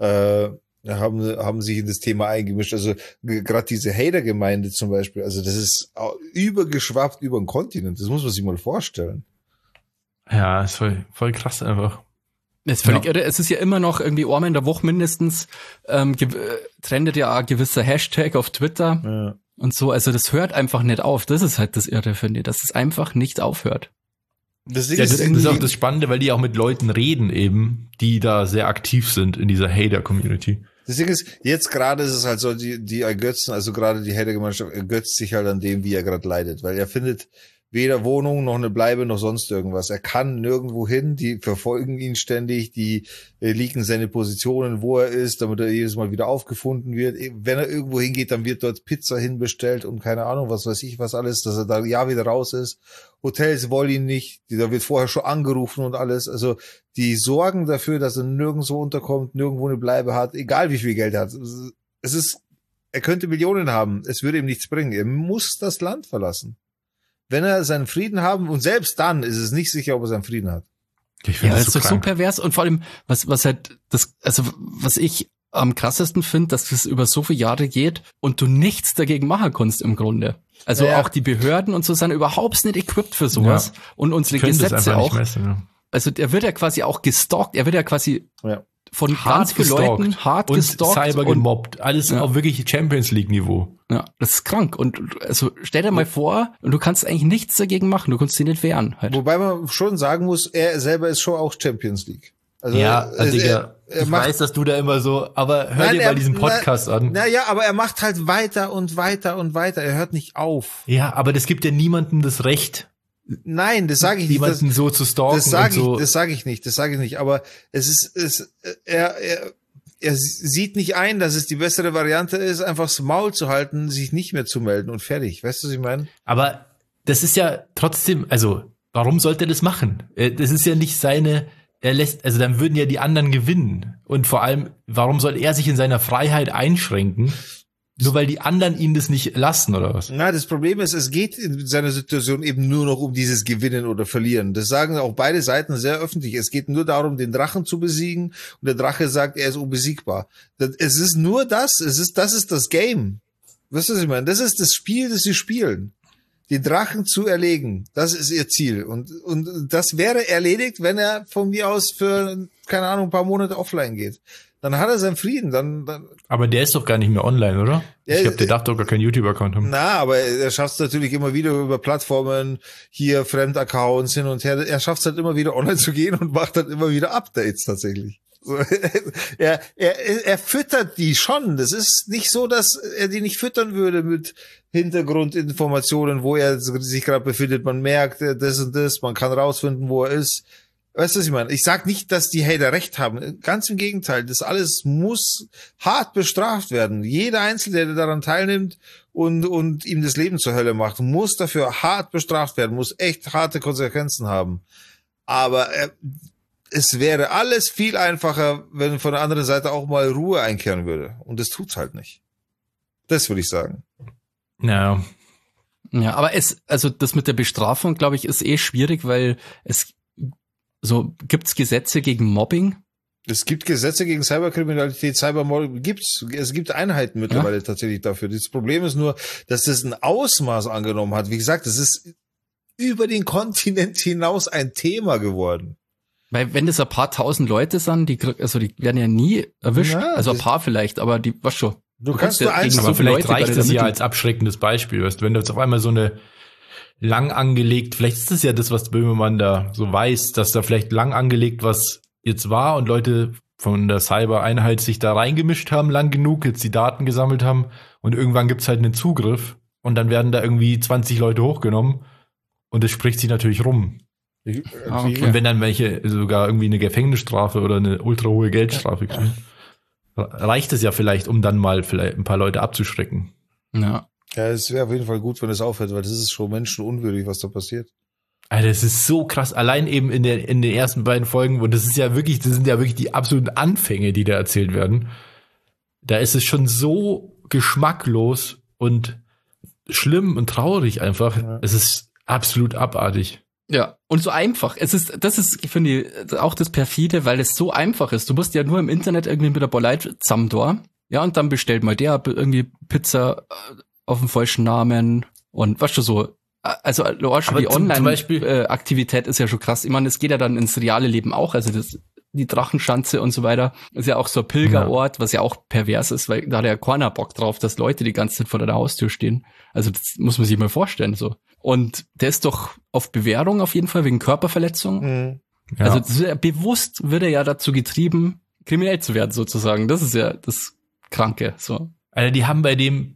haben sich in das Thema eingemischt. Also gerade diese Hater-Gemeinde zum Beispiel, also das ist übergeschwappt über den Kontinent. Das muss man sich mal vorstellen. Ja, ist voll krass einfach. Das ist völlig irre. Es ist ja immer noch irgendwie einmal in der Woche mindestens, trendet ja ein gewisser Hashtag auf Twitter und so. Also das hört einfach nicht auf. Das ist halt das Irre, finde ich, dass es einfach nicht aufhört. Das ist auch das Spannende, weil die auch mit Leuten reden eben, die da sehr aktiv sind in dieser Hater-Community. Das Ding ist, jetzt gerade ist es halt so, die ergötzen, also gerade die Hater-Gemeinschaft ergötzt sich halt an dem, wie er gerade leidet, weil er findet weder Wohnung noch eine Bleibe noch sonst irgendwas. Er kann nirgendwo hin, die verfolgen ihn ständig, die leaken seine Positionen, wo er ist, damit er jedes Mal wieder aufgefunden wird. Wenn er irgendwo hingeht, dann wird dort Pizza hinbestellt und keine Ahnung, was weiß ich, was alles, dass er da ja wieder raus ist. Hotels wollen ihn nicht, da wird vorher schon angerufen und alles. Also die sorgen dafür, dass er nirgendwo unterkommt, nirgendwo eine Bleibe hat, egal wie viel Geld er hat. Er könnte Millionen haben, es würde ihm nichts bringen. Er muss das Land verlassen. Wenn er seinen Frieden haben, und selbst dann ist es nicht sicher, ob er seinen Frieden hat. Ich finde das ist doch so pervers und vor allem, was halt was ich am krassesten finde, dass das über so viele Jahre geht und du nichts dagegen machen kannst im Grunde. Also auch die Behörden und so sind überhaupt nicht equipped für sowas und unsere Gesetze auch. Also der wird ja quasi auch gestalkt, er wird ja quasi von ganz vielen Leuten hart und gestalkt cyber gemobbt. Alles auf wirklich Champions League Niveau. Ja, das ist krank. Und also stell dir mal vor, und du kannst eigentlich nichts dagegen machen, du kannst dich nicht wehren. Halt. Wobei man schon sagen muss, er selber ist schon auch Champions League. Also, Digga, ich weiß, dass du da immer so, aber hör dir mal diesen Podcast an. Naja, aber er macht halt weiter und weiter und weiter. Er hört nicht auf. Ja, aber das gibt ja niemandem das Recht. Nein, das sage ich nicht. Jemanden so zu stalken das sage ich nicht. Aber er sieht nicht ein, dass es die bessere Variante ist, einfach das Maul zu halten, sich nicht mehr zu melden und fertig. Weißt du, was ich meine? Aber das ist ja trotzdem, also, warum sollte er das machen? Das ist ja nicht also dann würden ja die anderen gewinnen. Und vor allem, warum soll er sich in seiner Freiheit einschränken? Nur weil die anderen ihn das nicht lassen, oder was? Na, das Problem ist, es geht in seiner Situation eben nur noch um dieses Gewinnen oder Verlieren. Das sagen auch beide Seiten sehr öffentlich. Es geht nur darum, den Drachen zu besiegen. Und der Drache sagt, er ist unbesiegbar. Es ist nur das. Das ist das Game. Weißt du, was ich meine? Das ist das Spiel, das sie spielen. Den Drachen zu erlegen. Das ist ihr Ziel. Und das wäre erledigt, wenn er von mir aus für, keine Ahnung, ein paar Monate offline geht. Dann hat er seinen Frieden. Dann aber der ist doch gar nicht mehr online, oder? Ich glaube, der darf doch gar keinen YouTube-Account haben. Na, aber er schafft es natürlich immer wieder über Plattformen, hier Fremdaccounts hin und her. Er schafft es halt immer wieder online zu gehen und macht halt immer wieder Updates tatsächlich. So, er füttert die schon. Das ist nicht so, dass er die nicht füttern würde mit Hintergrundinformationen, wo er sich gerade befindet. Man merkt das und das, man kann rausfinden, wo er ist. Weißt du, was ich meine? Ich sag nicht, dass die Hater recht haben. Ganz im Gegenteil. Das alles muss hart bestraft werden. Jeder Einzelne, der daran teilnimmt und ihm das Leben zur Hölle macht, muss dafür hart bestraft werden, muss echt harte Konsequenzen haben. Aber es wäre alles viel einfacher, wenn von der anderen Seite auch mal Ruhe einkehren würde. Und das tut's halt nicht. Das würde ich sagen. Ja. Ja, aber also das mit der Bestrafung, glaube ich, ist schwierig, weil gibt's Gesetze gegen Mobbing? Es gibt Gesetze gegen Cyberkriminalität, Cybermobbing gibt's. Es gibt Einheiten mittlerweile tatsächlich dafür. Das Problem ist nur, dass das ein Ausmaß angenommen hat. Wie gesagt, es ist über den Kontinent hinaus ein Thema geworden. Weil wenn das ein paar tausend Leute sind, die werden ja nie erwischt. Ja, also ein paar vielleicht, aber die, was schon. Du kannst nur eins, aber vielleicht reicht es ja als abschreckendes Beispiel. Weißt du, wenn du jetzt auf einmal so eine lang angelegt, vielleicht ist es ja das, was Böhmermann da so weiß, dass da vielleicht lang angelegt was jetzt war und Leute von der Cyber-Einheit sich da reingemischt haben, lang genug, jetzt die Daten gesammelt haben und irgendwann gibt's halt einen Zugriff und dann werden da irgendwie 20 Leute hochgenommen und es spricht sich natürlich rum. Okay. Und wenn dann welche sogar irgendwie eine Gefängnisstrafe oder eine ultra hohe Geldstrafe kriegen, reicht es ja vielleicht, um dann mal vielleicht ein paar Leute abzuschrecken. Ja. Ja, es wäre auf jeden Fall gut, wenn es aufhört, weil das ist schon menschenunwürdig, was da passiert. Alter, das ist so krass. Allein eben in den ersten beiden Folgen, und das sind ja wirklich die absoluten Anfänge, die da erzählt werden. Da ist es schon so geschmacklos und schlimm und traurig einfach. Ja. Es ist absolut abartig. Ja, und so einfach. Das ist, finde ich, auch das Perfide, weil es so einfach ist. Du musst ja nur im Internet irgendwie mit der Boleit zusammen da. Ja, und dann bestellt mal der irgendwie Pizza auf den falschen Namen und weißt du so. Also schon die Online-Aktivität ist ja schon krass. Ich meine, es geht ja dann ins reale Leben auch. Also die Drachenschanze und so weiter ist ja auch so ein Pilgerort, was ja auch pervers ist, weil da hat ja keiner Bock drauf, dass Leute die ganze Zeit vor der Haustür stehen. Also das muss man sich mal vorstellen so. Und der ist doch auf Bewährung auf jeden Fall wegen Körperverletzung. Mhm. Ja. Also das ist bewusst wird er ja dazu getrieben, kriminell zu werden sozusagen. Das ist ja das Kranke. So. Also die haben bei dem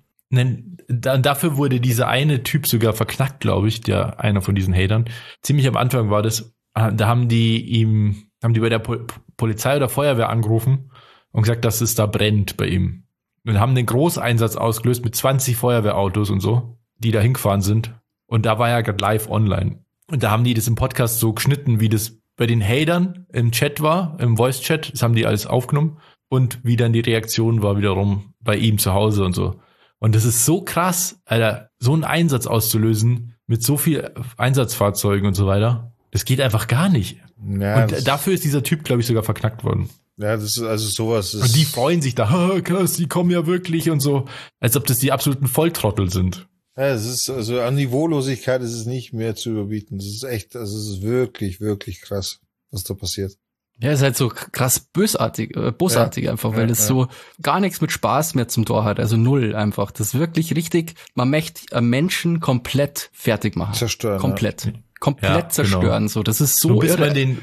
dafür wurde dieser eine Typ sogar verknackt, glaube ich, einer von diesen Hatern. Ziemlich am Anfang war das, da haben die bei der Polizei oder Feuerwehr angerufen und gesagt, dass es da brennt bei ihm. Und haben den Großeinsatz ausgelöst mit 20 Feuerwehrautos und so, die da hingefahren sind. Und da war er gerade live online. Und da haben die das im Podcast so geschnitten, wie das bei den Hatern im Chat war, im Voice-Chat. Das haben die alles aufgenommen. Und wie dann die Reaktion war wiederum bei ihm zu Hause und so. Und das ist so krass, Alter, so einen Einsatz auszulösen mit so viel Einsatzfahrzeugen und so weiter. Das geht einfach gar nicht. Ja, und dafür ist dieser Typ, glaube ich, sogar verknackt worden. Ja, das ist also sowas. Und die freuen sich da, krass, die kommen ja wirklich und so. Als ob das die absoluten Volltrottel sind. Ja, es ist, also an Niveaulosigkeit ist es nicht mehr zu überbieten. Das ist echt, also es ist wirklich, wirklich krass, was da passiert. Ja, ist halt so krass bosartig einfach, weil das so gar nichts mit Spaß mehr zum Tor hat, also null einfach. Das ist wirklich richtig, man möchte einen Menschen komplett fertig machen. Zerstören. Komplett zerstören, genau. So. Das ist so bis man den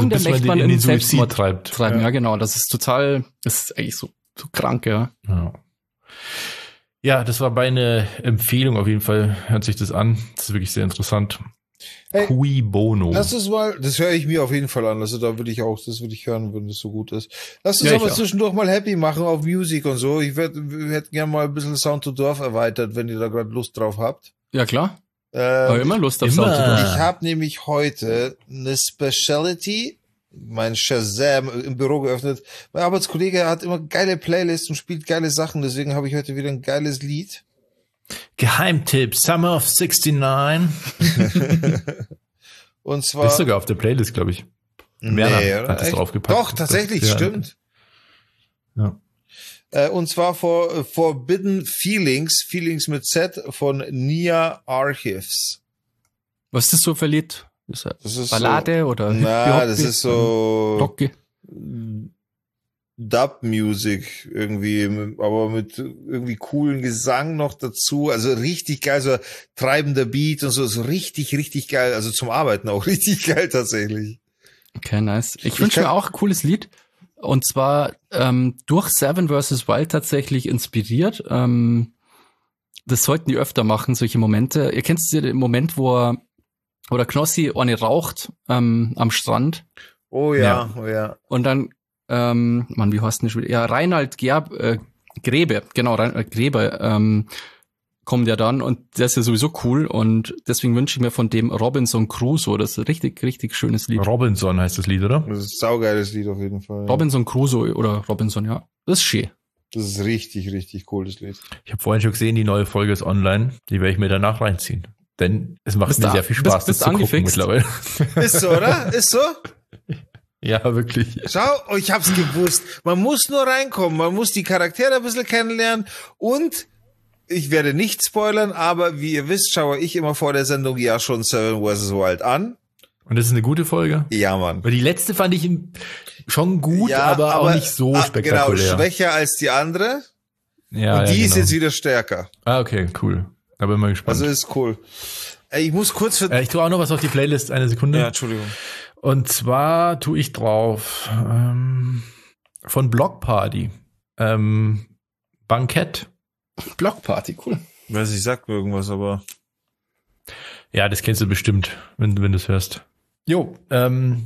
in den Suizid treibt. Ja, genau, das ist eigentlich so krank, ja. Ja, das war meine Empfehlung auf jeden Fall. Hört sich das an. Das ist wirklich sehr interessant. Hey, Cui Bono. Das höre ich mir auf jeden Fall an. Also das würde ich hören, wenn das so gut ist. Lass uns aber zwischendurch mal happy machen auf Musik und so. Wir hätten gerne mal ein bisschen Sound to Dorf erweitert, wenn ihr da gerade Lust drauf habt. Ja, klar. Aber immer Lust auf Sound to Dorf. Ich habe nämlich heute eine Speciality, mein Shazam im Büro geöffnet. Mein Arbeitskollege hat immer geile Playlists und spielt geile Sachen. Deswegen habe ich heute wieder ein geiles Lied. Geheimtipp, Summer of 69. Und zwar. Das ist sogar auf der Playlist, glaube ich. Werner hat es draufgepackt. Doch, tatsächlich, stimmt. Ja. Und zwar Forbidden Feelings mit Z von Nia Archives. Was ist das so für Lied? Das ist Ballade so, oder das ist so Rocky. Dub-Music irgendwie, aber mit irgendwie coolen Gesang noch dazu. Also richtig geil, so treibender Beat und so richtig, richtig geil. Also zum Arbeiten auch richtig geil tatsächlich. Okay, nice. Ich wünsche mir auch ein cooles Lied. Und zwar durch Seven vs. Wild tatsächlich inspiriert. Das sollten die öfter machen, solche Momente. Ihr kennt den Moment, wo der Knossi eine raucht am Strand. Oh ja. Und dann wie heißt denn das wieder? Ja, Reinhard Grebe, genau, Reinhard Grebe kommt ja dann und der ist ja sowieso cool und deswegen wünsche ich mir von dem Robinson Crusoe, das ist ein richtig, richtig schönes Lied. Robinson heißt das Lied, oder? Das ist ein saugeiles Lied auf jeden Fall. Ja. Robinson Crusoe oder Robinson, ja. Das ist schön. Das ist richtig, richtig cooles Lied. Ich habe vorhin schon gesehen, die neue Folge ist online. Die werde ich mir danach reinziehen. Denn es macht mir sehr viel Spaß, das zu gucken mittlerweile. Ist so, oder? Ist so? Ja, wirklich. Schau, ich hab's gewusst. Man muss nur reinkommen, man muss die Charaktere ein bisschen kennenlernen und ich werde nicht spoilern, aber wie ihr wisst, schaue ich immer vor der Sendung ja schon Seven vs. Wild an. Und das ist eine gute Folge? Ja, Mann. Weil die letzte fand ich schon gut, aber auch nicht so spektakulär. Genau, schwächer als die andere. Ja, und die ist jetzt wieder stärker. Ah, okay, cool. Da bin ich mal gespannt. Also ist cool. Ich muss kurz ich tue auch noch was auf die Playlist, eine Sekunde. Ja, Entschuldigung. Und zwar tue ich drauf von Block Party. Bankett. Block Party, cool. Weiß ich, sagt mir irgendwas, aber. Ja, das kennst du bestimmt, wenn du es hörst. Jo, wir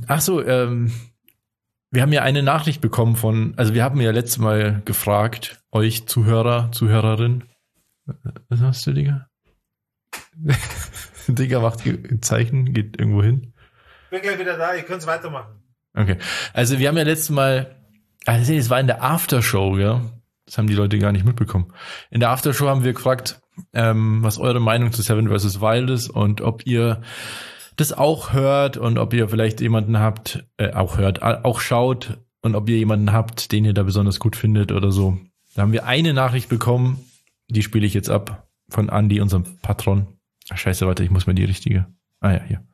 haben ja eine Nachricht bekommen also wir haben ja letztes Mal gefragt, euch Zuhörer, Zuhörerin. Was hast du, Digga? Digga macht Zeichen, geht irgendwo hin. Ich bin gleich wieder da, ihr könnt es weitermachen. Okay. Also wir haben ja letztes Mal, also es war in der Aftershow, ja. Das haben die Leute gar nicht mitbekommen. In der Aftershow haben wir gefragt, was eure Meinung zu Seven vs. Wild ist und ob ihr das auch hört und ob ihr vielleicht jemanden habt, auch schaut und ob ihr jemanden habt, den ihr da besonders gut findet oder so. Da haben wir eine Nachricht bekommen, die spiele ich jetzt ab, von Andy, unserem Patron. Ach, scheiße, warte, ich muss mir die richtige. Ah ja, hier.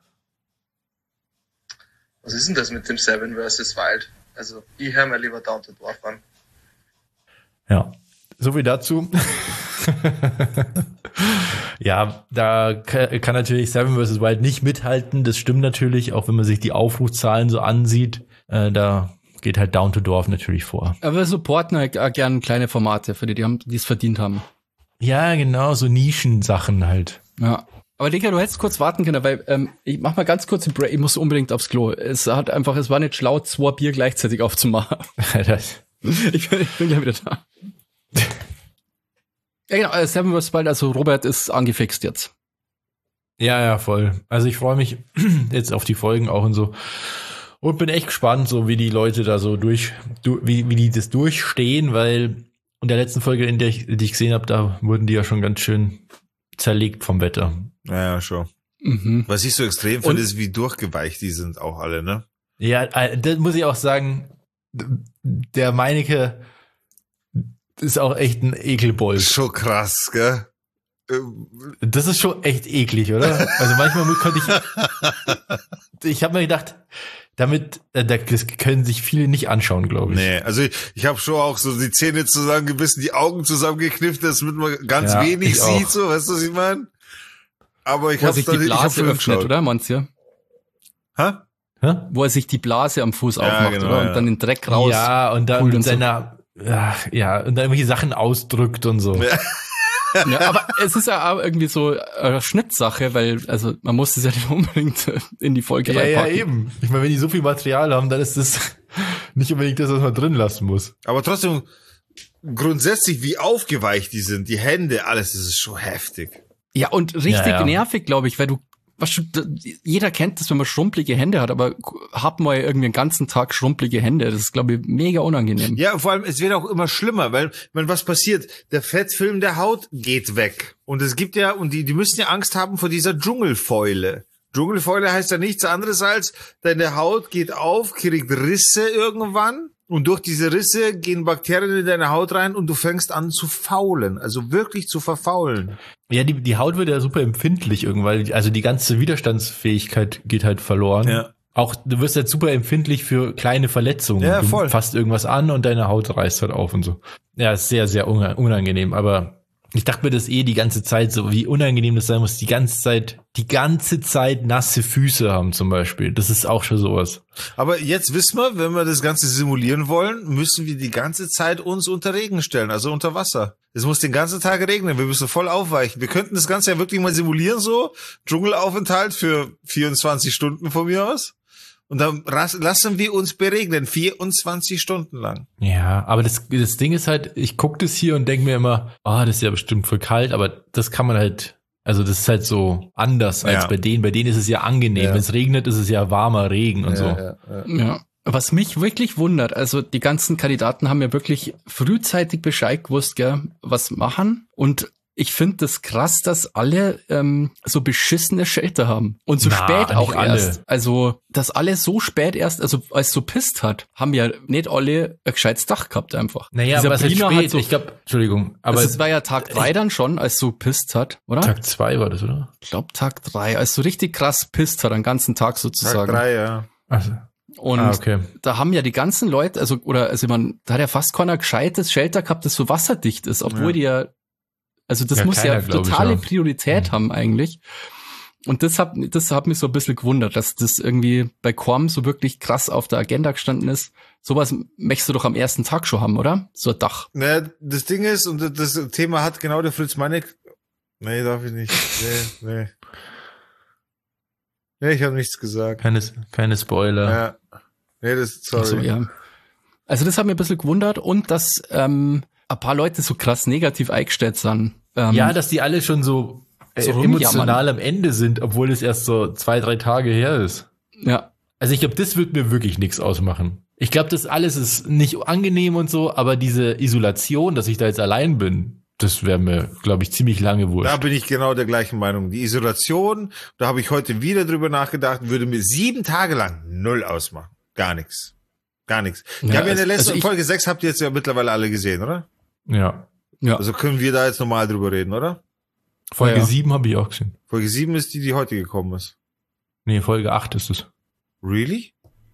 Was ist denn das mit dem Seven vs. Wild? Also, ich höre mir lieber Down to Dwarf an. Ja, so viel dazu. Ja, da kann natürlich Seven vs. Wild nicht mithalten. Das stimmt natürlich, auch wenn man sich die Aufrufzahlen so ansieht. Da geht halt Down to Dwarf natürlich vor. Aber wir supporten halt auch gerne kleine Formate für die es verdient haben. Ja, genau, so Nischensachen halt. Ja. Aber Digga, du hättest kurz warten können, weil ich mach mal ganz kurz einen Break. Ich muss unbedingt aufs Klo. Es war nicht schlau, 2 Bier gleichzeitig aufzumachen. Ich bin gleich wieder da. Ja, genau, Seven vs. Wild, also Robert ist angefixt jetzt. Ja, voll. Also ich freue mich jetzt auf die Folgen auch und so. Und bin echt gespannt, so wie die Leute da so wie die das durchstehen, weil in der letzten Folge, die ich gesehen habe, da wurden die ja schon ganz schön zerlegt vom Wetter. Ja, schon. Mhm. Was ich so extrem finde, ist, wie durchgeweicht die sind auch alle, ne? Ja, das muss ich auch sagen, der Meinecke ist auch echt ein Ekelbold. Schon krass, gell? Das ist schon echt eklig, oder? Also manchmal konnte ich habe mir gedacht, damit, das können sich viele nicht anschauen, glaube ich. Nee, also ich habe schon auch so die Zähne zusammengebissen, die Augen zusammengeknifft, damit man ganz wenig sieht, auch. so, weißt du, was ich meine? Aber ich Wo er habe sich die Blase öffnet, oder, Manzia? Hä? Wo er sich die Blase am Fuß aufmacht, genau, oder? ja. Und dann den Dreck raus. Ja, und dann pult mit und so. seiner, und dann irgendwelche Sachen ausdrückt und so. Ja. Ja, aber es ist ja auch irgendwie so eine Schnittsache, weil, also man muss es ja nicht unbedingt in die Folge reinpacken. Ja, eben. Ich meine, wenn die so viel Material haben, dann ist das nicht unbedingt das, was man drin lassen muss. Aber trotzdem, grundsätzlich, wie aufgeweicht die sind, die Hände, alles, das ist schon heftig. Ja, und richtig Ja. nervig, glaube ich, weil jeder kennt das, wenn man schrumpelige Hände hat, aber hat mal irgendwie einen ganzen Tag schrumpelige Hände. Das ist, glaube ich, mega unangenehm. Ja, vor allem, es wird auch immer schlimmer, weil, was passiert? Der Fettfilm der Haut geht weg. Und es gibt ja, und die müssen ja Angst haben vor dieser Dschungelfäule. Dschungelfäule heißt ja nichts anderes als, deine Haut geht auf, kriegt Risse irgendwann. Und durch diese Risse gehen Bakterien in deine Haut rein und du fängst an zu faulen, also wirklich zu verfaulen. Ja, die Haut wird ja super empfindlich irgendwann, also die ganze Widerstandsfähigkeit geht halt verloren. Ja. Auch du wirst halt super empfindlich für kleine Verletzungen. Ja, voll. Du fasst irgendwas an und deine Haut reißt halt auf und so. Ja, ist sehr, sehr unangenehm, aber ich dachte mir das die ganze Zeit so, wie unangenehm das sein muss, die ganze Zeit nasse Füße haben zum Beispiel. Das ist auch schon sowas. Aber jetzt wissen wir, wenn wir das Ganze simulieren wollen, müssen wir die ganze Zeit uns unter Regen stellen, also unter Wasser. Es muss den ganzen Tag regnen, wir müssen voll aufweichen. Wir könnten das Ganze ja wirklich mal simulieren so, Dschungelaufenthalt für 24 Stunden von mir aus. Und dann lassen wir uns beregnen, 24 Stunden lang. Ja, aber das Ding ist halt, ich gucke das hier und denke mir immer, das ist ja bestimmt voll kalt, aber das kann man halt, also das ist halt so anders als bei denen. Bei denen ist es ja angenehm. Ja. Wenn es regnet, ist es ja warmer Regen und so. Ja. Was mich wirklich wundert, also die ganzen Kandidaten haben ja wirklich frühzeitig Bescheid gewusst, gell, was machen. Und ich finde das krass, dass alle so beschissene Shelter haben. Und so spät auch alle. erst. Also, dass alle so spät erst, also als so pisst hat, haben ja nicht alle ein gescheites Dach gehabt einfach. Naja, aber es ist Sabrina spät. hat so, Ich glaube, Entschuldigung, aber es war ja Tag 3 dann schon, als so pisst hat, oder? Tag 2 war das, oder? Ich glaube Tag 3, als so richtig krass pisst hat, den ganzen Tag sozusagen. Tag 3, ja. Also, Und okay. da haben ja die ganzen Leute, also da hat ja fast keiner gescheites Shelter gehabt, das so wasserdicht ist, obwohl die ja, also das Ja, muss ja keiner, glaub ich, totale ja. Priorität haben eigentlich. Und das hat mich so ein bisschen gewundert, dass das irgendwie bei Quam so wirklich krass auf der Agenda gestanden ist. Sowas möchtest du doch am ersten Tag schon haben, oder? So ein Dach. Ne, das Ding ist, und das Thema hat genau der Fritz Meineck. Nee, darf ich nicht. Nee. Nee, ich habe nichts gesagt. Keine Spoiler. Ja. Nee, sorry. Ach so, ja. Also das hat mir ein bisschen gewundert und dass ein paar Leute so krass negativ eingestellt sind. Ja, dass die alle schon so so rumjammern. emotional am Ende sind, obwohl es erst so 2-3 Tage her ist. Ja. Also ich glaube, das wird mir wirklich nichts ausmachen. Ich glaube, das alles ist nicht angenehm und so, aber diese Isolation, dass ich da jetzt allein bin, das wäre mir, glaube ich, ziemlich lange wurscht. Da bin ich genau der gleichen Meinung. Die Isolation, da habe ich heute wieder drüber nachgedacht, würde mir 7 Tage lang 0 ausmachen. Gar nichts. Gar nichts. Ja, Ich habe ja in der also letzten Folge 6 habt ihr jetzt ja mittlerweile alle gesehen, oder? Ja. Ja. Also können wir da jetzt normal drüber reden, oder? Folge Ja. 7 habe ich auch gesehen. Folge 7 ist die heute gekommen ist. Nee, Folge 8 ist es. Really?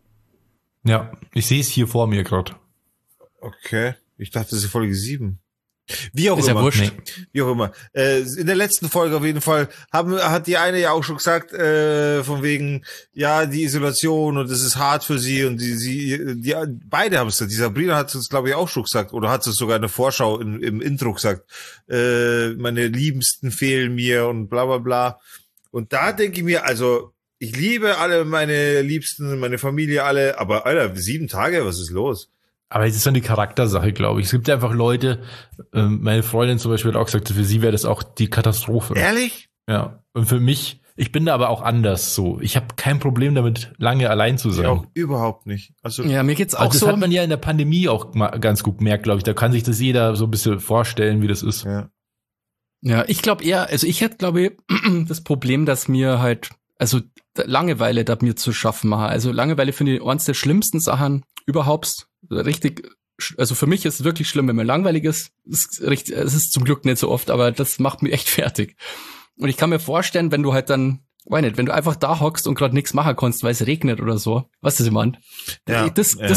Ja, ich sehe es hier vor mir gerade. Okay. Ich dachte, das ist Folge 7. Wie auch Ist ja immer. wurscht. Nee. Wie auch immer. In der letzten Folge auf jeden Fall hat die eine ja auch schon gesagt, von wegen, ja, die Isolation und es ist hart für sie und die beide haben es gesagt. Die Sabrina hat es, glaube ich, auch schon gesagt oder hat es sogar in der Vorschau im Intro gesagt. Meine Liebsten fehlen mir und bla bla bla. Und da denke ich mir, also ich liebe alle meine Liebsten, meine Familie alle, aber Alter, 7 Tage, was ist los? Aber es ist so eine Charaktersache, glaube ich. Es gibt einfach Leute, meine Freundin zum Beispiel hat auch gesagt, für sie wäre das auch die Katastrophe. Ehrlich? Ja. Und für mich, ich bin da aber auch anders so. Ich habe kein Problem damit, lange allein zu sein. Ja, auch überhaupt nicht. Also Ja, mir geht's auch Also das so. hat man ja in der Pandemie auch mal ganz gut gemerkt, glaube ich. Da kann sich das jeder so ein bisschen vorstellen, wie das ist. ja. Ja, ich glaube eher, also ich hätte, glaube ich, das Problem, dass mir halt, also Langeweile da mir zu schaffen mache. Also Langeweile finde ich eines der schlimmsten Sachen überhaupt. Richtig, also für mich ist es wirklich schlimm, wenn mir langweilig ist. Es ist zum Glück nicht so oft, aber das macht mich echt fertig. Und ich kann mir vorstellen, wenn du halt dann, weiß nicht, wenn du einfach da hockst und gerade nichts machen kannst, weil es regnet oder so, weißt du, was ich meine? Ja,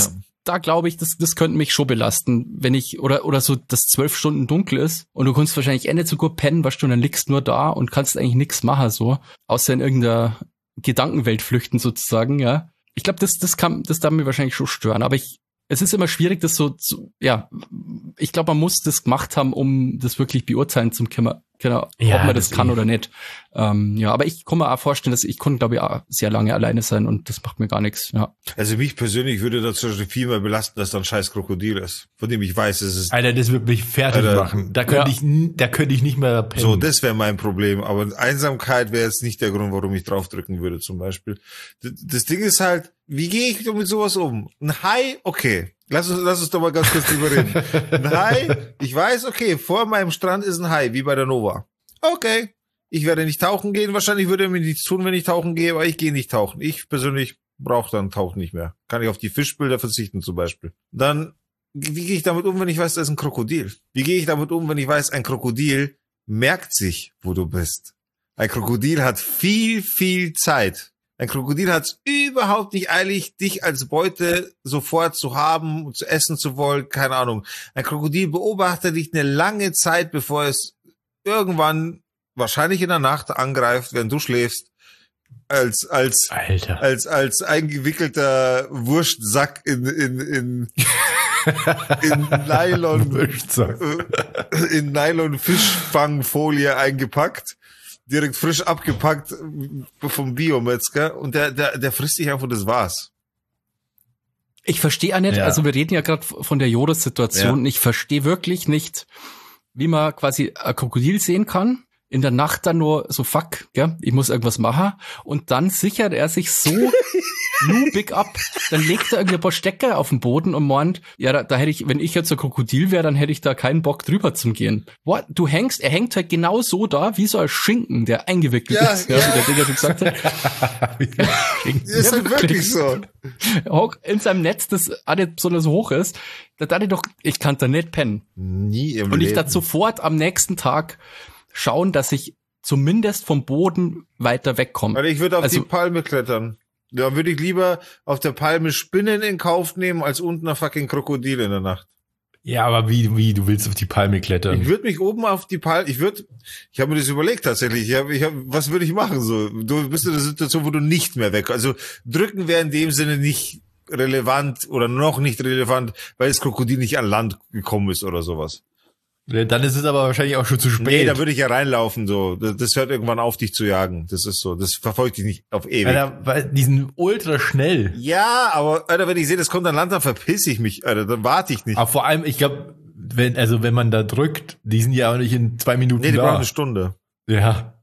Da glaube ich, das könnte mich schon belasten, wenn ich, oder so, dass 12 Stunden dunkel ist und du kannst wahrscheinlich nicht so gut pennen, weißt du, und dann liegst nur da und kannst eigentlich nichts machen, so, außer in irgendeiner Gedankenwelt flüchten sozusagen, ja. Ich glaube, das darf mir wahrscheinlich schon stören, aber es ist immer schwierig, das so zu, ja, ich glaube, man muss das gemacht haben, um das wirklich beurteilen zu können, ob Ja, man das das kann eh. oder nicht. Ja, aber ich kann mir auch vorstellen, dass ich kann, glaube ich, auch sehr lange alleine sein und das macht mir gar nichts, ja. Also mich persönlich würde das zum Beispiel viel mehr belasten, dass da ein scheiß Krokodil ist, von dem ich weiß, es ist Alter, das wird mich fertig Alter, machen. Da könnte ich nicht mehr pennen. so, das wäre mein Problem. Aber Einsamkeit wäre jetzt nicht der Grund, warum ich draufdrücken würde, zum Beispiel. Das Ding ist halt, wie gehe ich mit sowas um? Ein Hai, okay. Lass uns doch mal ganz kurz drüber reden. Ein Hai, ich weiß, okay, vor meinem Strand ist ein Hai, wie bei der Nova. Okay. Ich werde nicht tauchen gehen. Wahrscheinlich würde er mir nichts tun, wenn ich tauchen gehe, aber ich gehe nicht tauchen. Ich persönlich brauche dann Tauchen nicht mehr. Kann ich auf die Fischbilder verzichten zum Beispiel. Dann, wie gehe ich damit um, wenn ich weiß, da ist ein Krokodil? Wie gehe ich damit um, wenn ich weiß, ein Krokodil merkt sich, wo du bist? Ein Krokodil hat viel, viel Zeit. Ein Krokodil hat es überhaupt nicht eilig, dich als Beute sofort zu haben und zu essen zu wollen. Keine Ahnung. Ein Krokodil beobachtet dich eine lange Zeit, bevor es irgendwann wahrscheinlich in der Nacht angreift, wenn du schläfst, als Alter. eingewickelter Wurstsack in Nylon, in Nylon Fischfangfolie eingepackt, direkt frisch abgepackt vom Biometzger und der frisst dich einfach, das war's. Ich verstehe auch nicht, Ja. also wir reden ja gerade von der Joris-Situation, Ja. ich verstehe wirklich nicht, wie man quasi ein Krokodil sehen kann, in der Nacht dann nur so, fuck, gell, ich muss irgendwas machen und dann sichert er sich so big ab, dann legt er irgendwie ein paar Stecker auf den Boden und meint, ja, da hätte ich, wenn ich jetzt ein Krokodil wäre, dann hätte ich da keinen Bock drüber zum gehen. What? Er hängt halt genau so da, wie so ein Schinken, der eingewickelt Ja, ist, ja, ja. wie der Digger schon gesagt hat. Ist halt wirklich so. In seinem Netz, das auch nicht besonders hoch ist, da dachte ich doch, ich kann da nicht pennen. Nie im Und ich Leben. dachte sofort am nächsten Tag schauen, dass ich zumindest vom Boden weiter wegkomme. Weil ich würde auf Also- die Palme klettern. Da würde ich lieber auf der Palme Spinnen in Kauf nehmen, als unten ein fucking Krokodil in der Nacht. Ja, aber wie, du willst auf die Palme klettern? Ich würde mich oben auf die Palme, ich habe mir das überlegt tatsächlich. Was würde ich machen so? Du bist in der Situation, wo du nicht mehr weg. Also drücken wäre in dem Sinne nicht relevant oder noch nicht relevant, weil das Krokodil nicht an Land gekommen ist oder sowas. Dann ist es aber wahrscheinlich auch schon zu spät. Nee, da würde ich ja reinlaufen so. Das hört irgendwann auf, dich zu jagen. Das ist so. Das verfolgt dich nicht auf ewig. Alter, weil die sind ultra schnell. Ja, aber Alter, wenn ich sehe, das kommt an Land, dann verpiss ich mich, Alter, dann warte ich nicht. Aber vor allem, ich glaube, wenn man da drückt, die sind ja auch nicht in 2 Minuten Nee, die da. brauchen eine Stunde. Ja.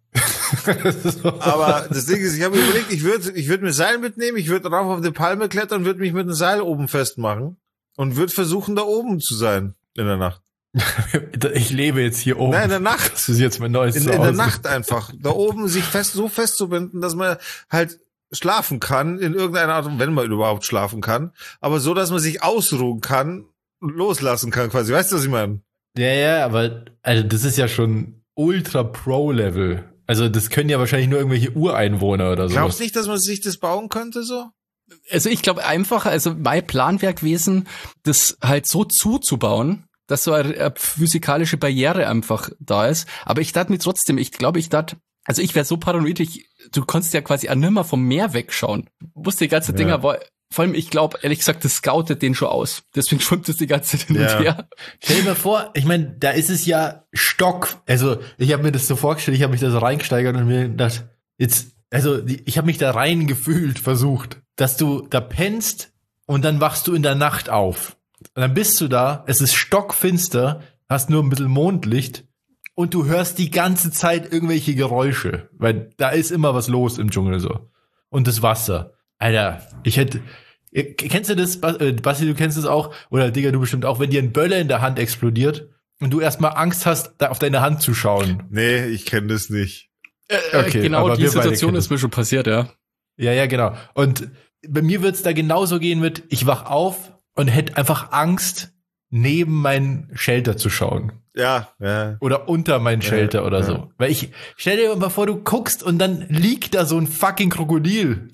Aber das Ding ist, ich habe überlegt, ich würd mir Seil mitnehmen, ich würde rauf auf eine Palme klettern, würde mich mit einem Seil oben festmachen und würde versuchen, da oben zu sein in der Nacht. Ich lebe jetzt hier oben. Nein, in der Nacht. Das ist jetzt mein neues In Zuhause. der Nacht einfach. Da oben sich so festzubinden, dass man halt schlafen kann, in irgendeiner Art, wenn man überhaupt schlafen kann, aber so, dass man sich ausruhen kann und loslassen kann quasi. Weißt du, was ich meine? Ja, aber also das ist ja schon Ultra Pro-Level. Also das können ja wahrscheinlich nur irgendwelche Ureinwohner oder so. Glaubst du nicht, dass man sich das bauen könnte so? Also ich glaube einfach, also mein Planwerk gewesen, das halt so zuzubauen, dass so eine physikalische Barriere einfach da ist. Aber ich dachte mir trotzdem, ich wäre so paranoid, du konntest ja quasi auch nimmer vom Meer wegschauen. Wusste die ganze Dinger, vor allem, ich glaube, ehrlich gesagt, das scoutet den schon aus. Deswegen schwimmt es die ganze Zeit hin und her. Stell dir mal vor, ich meine, da ist es ja Stock. Also ich habe mir das so vorgestellt, ich habe mich da so reingesteigert und mir gedacht, ich habe mich da reingefühlt, versucht, dass du da pennst und dann wachst du in der Nacht auf. Und dann bist du da, es ist stockfinster, hast nur ein bisschen Mondlicht und du hörst die ganze Zeit irgendwelche Geräusche, weil da ist immer was los im Dschungel so. Und das Wasser. Alter, kennst du das, Basti, du kennst das auch? Oder Digga, du bestimmt auch, wenn dir ein Böller in der Hand explodiert und du erstmal Angst hast, da auf deine Hand zu schauen. Nee, ich kenne das nicht. Okay, genau, aber die wir beide Situation kennen ist mir schon passiert, ja. Ja, genau. Und bei mir wird's da genauso gehen mit, ich wach auf und hätte einfach Angst, neben meinen Shelter zu schauen. Ja. Oder unter meinen Shelter oder so. Weil stell dir mal vor, du guckst und dann liegt da so ein fucking Krokodil.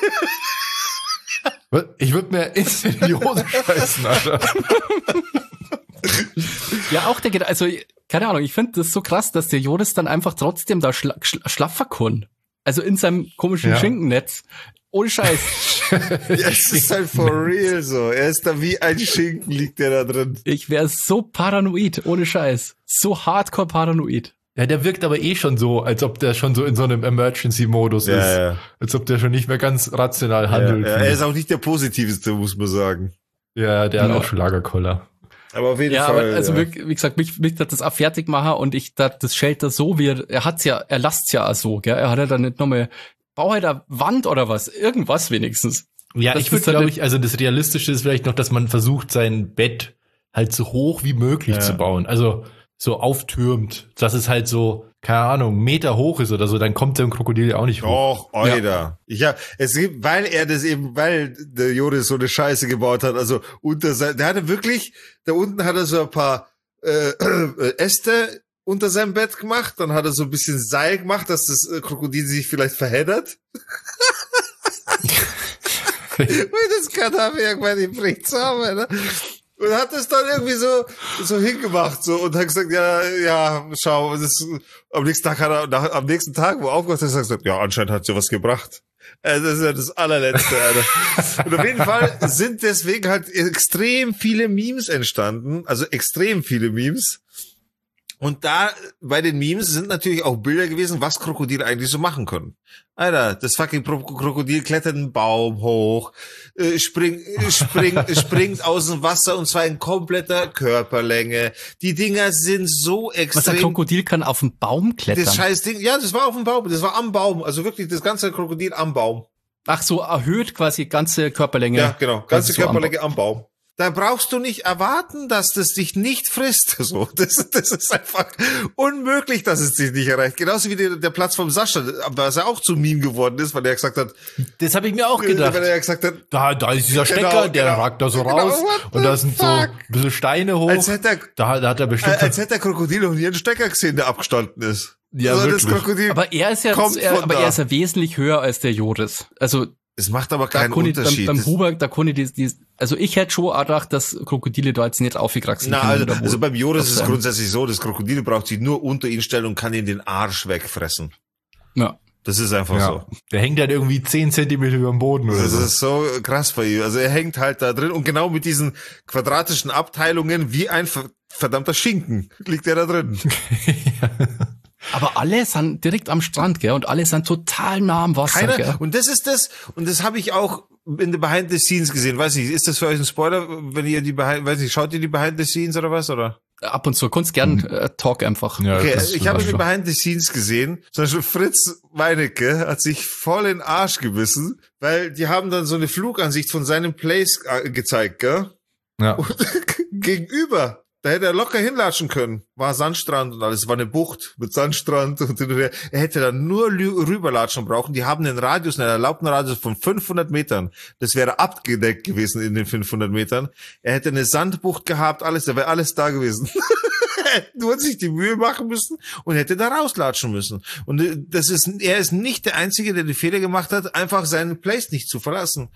Ich würde mir instant in die Hose scheißen, Alter. Ja, auch also, keine Ahnung, ich finde das so krass, dass der Joris dann einfach trotzdem da schlaffen kann. Also in seinem komischen Schinkennetz. Ohne Scheiß. Ja, es ist halt for real so. Er ist da wie ein Schinken, liegt der da drin. Ich wäre so paranoid, ohne Scheiß. So hardcore paranoid. Ja, der wirkt aber schon so, als ob der schon so in so einem Emergency-Modus ist. Ja. Als ob der schon nicht mehr ganz rational handelt. Ja, er ist auch nicht der Positivste, muss man sagen. Ja, der hat auch schon Lagerkoller. Aber auf jeden Fall. Aber also wie gesagt, mich hat das auch fertig machen und ich dachte, das Shelter so wie er lasst's ja auch so, gell? Er hat ja dann nicht nochmal, bau halt eine Wand oder was, irgendwas wenigstens. Ja, das ich würde, glaube ich, also das Realistische ist vielleicht noch, dass man versucht, sein Bett halt so hoch wie möglich zu bauen. Also so auftürmt, dass es halt so, keine Ahnung, 1 Meter hoch ist oder so, dann kommt der Krokodil ja auch nicht hoch. Doch, Alter. Ja. Es gibt, weil der Joris so eine Scheiße gebaut hat, also der hatte wirklich, da unten hat er so ein paar Äste unter seinem Bett gemacht, dann hat er so ein bisschen Seil gemacht, dass das Krokodil sich vielleicht verheddert. Und das Kadaver irgendwann im Bricht zusammen, ne? Und hat das dann irgendwie so hingemacht, so, und hat gesagt, ja, schau, am nächsten Tag, wo er aufgewacht ist, hat er gesagt, ja, anscheinend hat sie was gebracht. Das ist ja das allerletzte, Alter. Und auf jeden Fall sind deswegen halt extrem viele Memes entstanden, also extrem viele Memes. Und da, bei den Memes sind natürlich auch Bilder gewesen, was Krokodile eigentlich so machen können. Alter, das fucking Krokodil klettert einen Baum hoch, springt aus dem Wasser, und zwar in kompletter Körperlänge. Die Dinger sind so extrem. Was, ein Krokodil kann auf den Baum klettern? Das scheiß Ding, ja, das war auf dem Baum, das war am Baum, also wirklich das ganze Krokodil am Baum. Ach so, erhöht quasi ganze Körperlänge. Ja, genau, ganze so Körperlänge am Baum. Da brauchst du nicht erwarten, dass das dich nicht frisst. So, das ist einfach unmöglich, dass es dich nicht erreicht. Genauso wie der Platz vom Sascha, was er auch zu Meme geworden ist, weil er gesagt hat. Das habe ich mir auch gedacht. Weil er gesagt hat, da ist dieser Stecker, der ragt da so raus, und da sind so ein bisschen Steine hoch. Als hätte da hat er bestimmt. Als hätte der Krokodil noch nie einen Stecker gesehen, der abgestanden ist. Ja, also wirklich. Das Krokodil aber er ist ja, er ist ja wesentlich höher als der Joris. Also es macht aber keinen Unterschied. Beim Huber, da konnte also ich hätte schon auch gedacht, dass Krokodile da jetzt nicht aufgekraxelt sind. Also beim Joris ist es grundsätzlich so, das Krokodil braucht sich nur unter ihn stellen und kann ihn den Arsch wegfressen. Ja. Das ist einfach so. Der hängt halt irgendwie 10 Zentimeter über dem Boden oder so. Das ist so krass bei ihm. Also er hängt halt da drin und genau mit diesen quadratischen Abteilungen wie ein verdammter Schinken liegt er da drin. Ja. Aber alle sind direkt am Strand, gell? Und alle sind total nah am Wasser, gell? Und das habe ich auch in den Behind the Scenes gesehen. Weiß nicht, ist das für euch ein Spoiler, wenn ihr schaut ihr die Behind the Scenes oder was, oder? ab und zu, kannst gern Talk einfach. Ja, Okay, das ich habe schon. in den Behind the Scenes gesehen, zum Beispiel Fritz Meinecke hat sich voll in den Arsch gebissen, weil die haben dann so eine Flugansicht von seinem Place gezeigt, gell? Ja. Und gegenüber, da hätte er locker hinlatschen können, war Sandstrand und alles, war eine Bucht mit Sandstrand und er hätte dann nur rüberlatschen brauchen. Die haben einen Radius, einen erlaubten Radius von 500 Metern. Das wäre abgedeckt gewesen in den 500 Metern. Er hätte eine Sandbucht gehabt, alles, da wäre alles da gewesen. Nur sich die Mühe machen müssen und hätte da rauslatschen müssen. Und er ist nicht der Einzige, der die Fehler gemacht hat, einfach seinen Place nicht zu verlassen.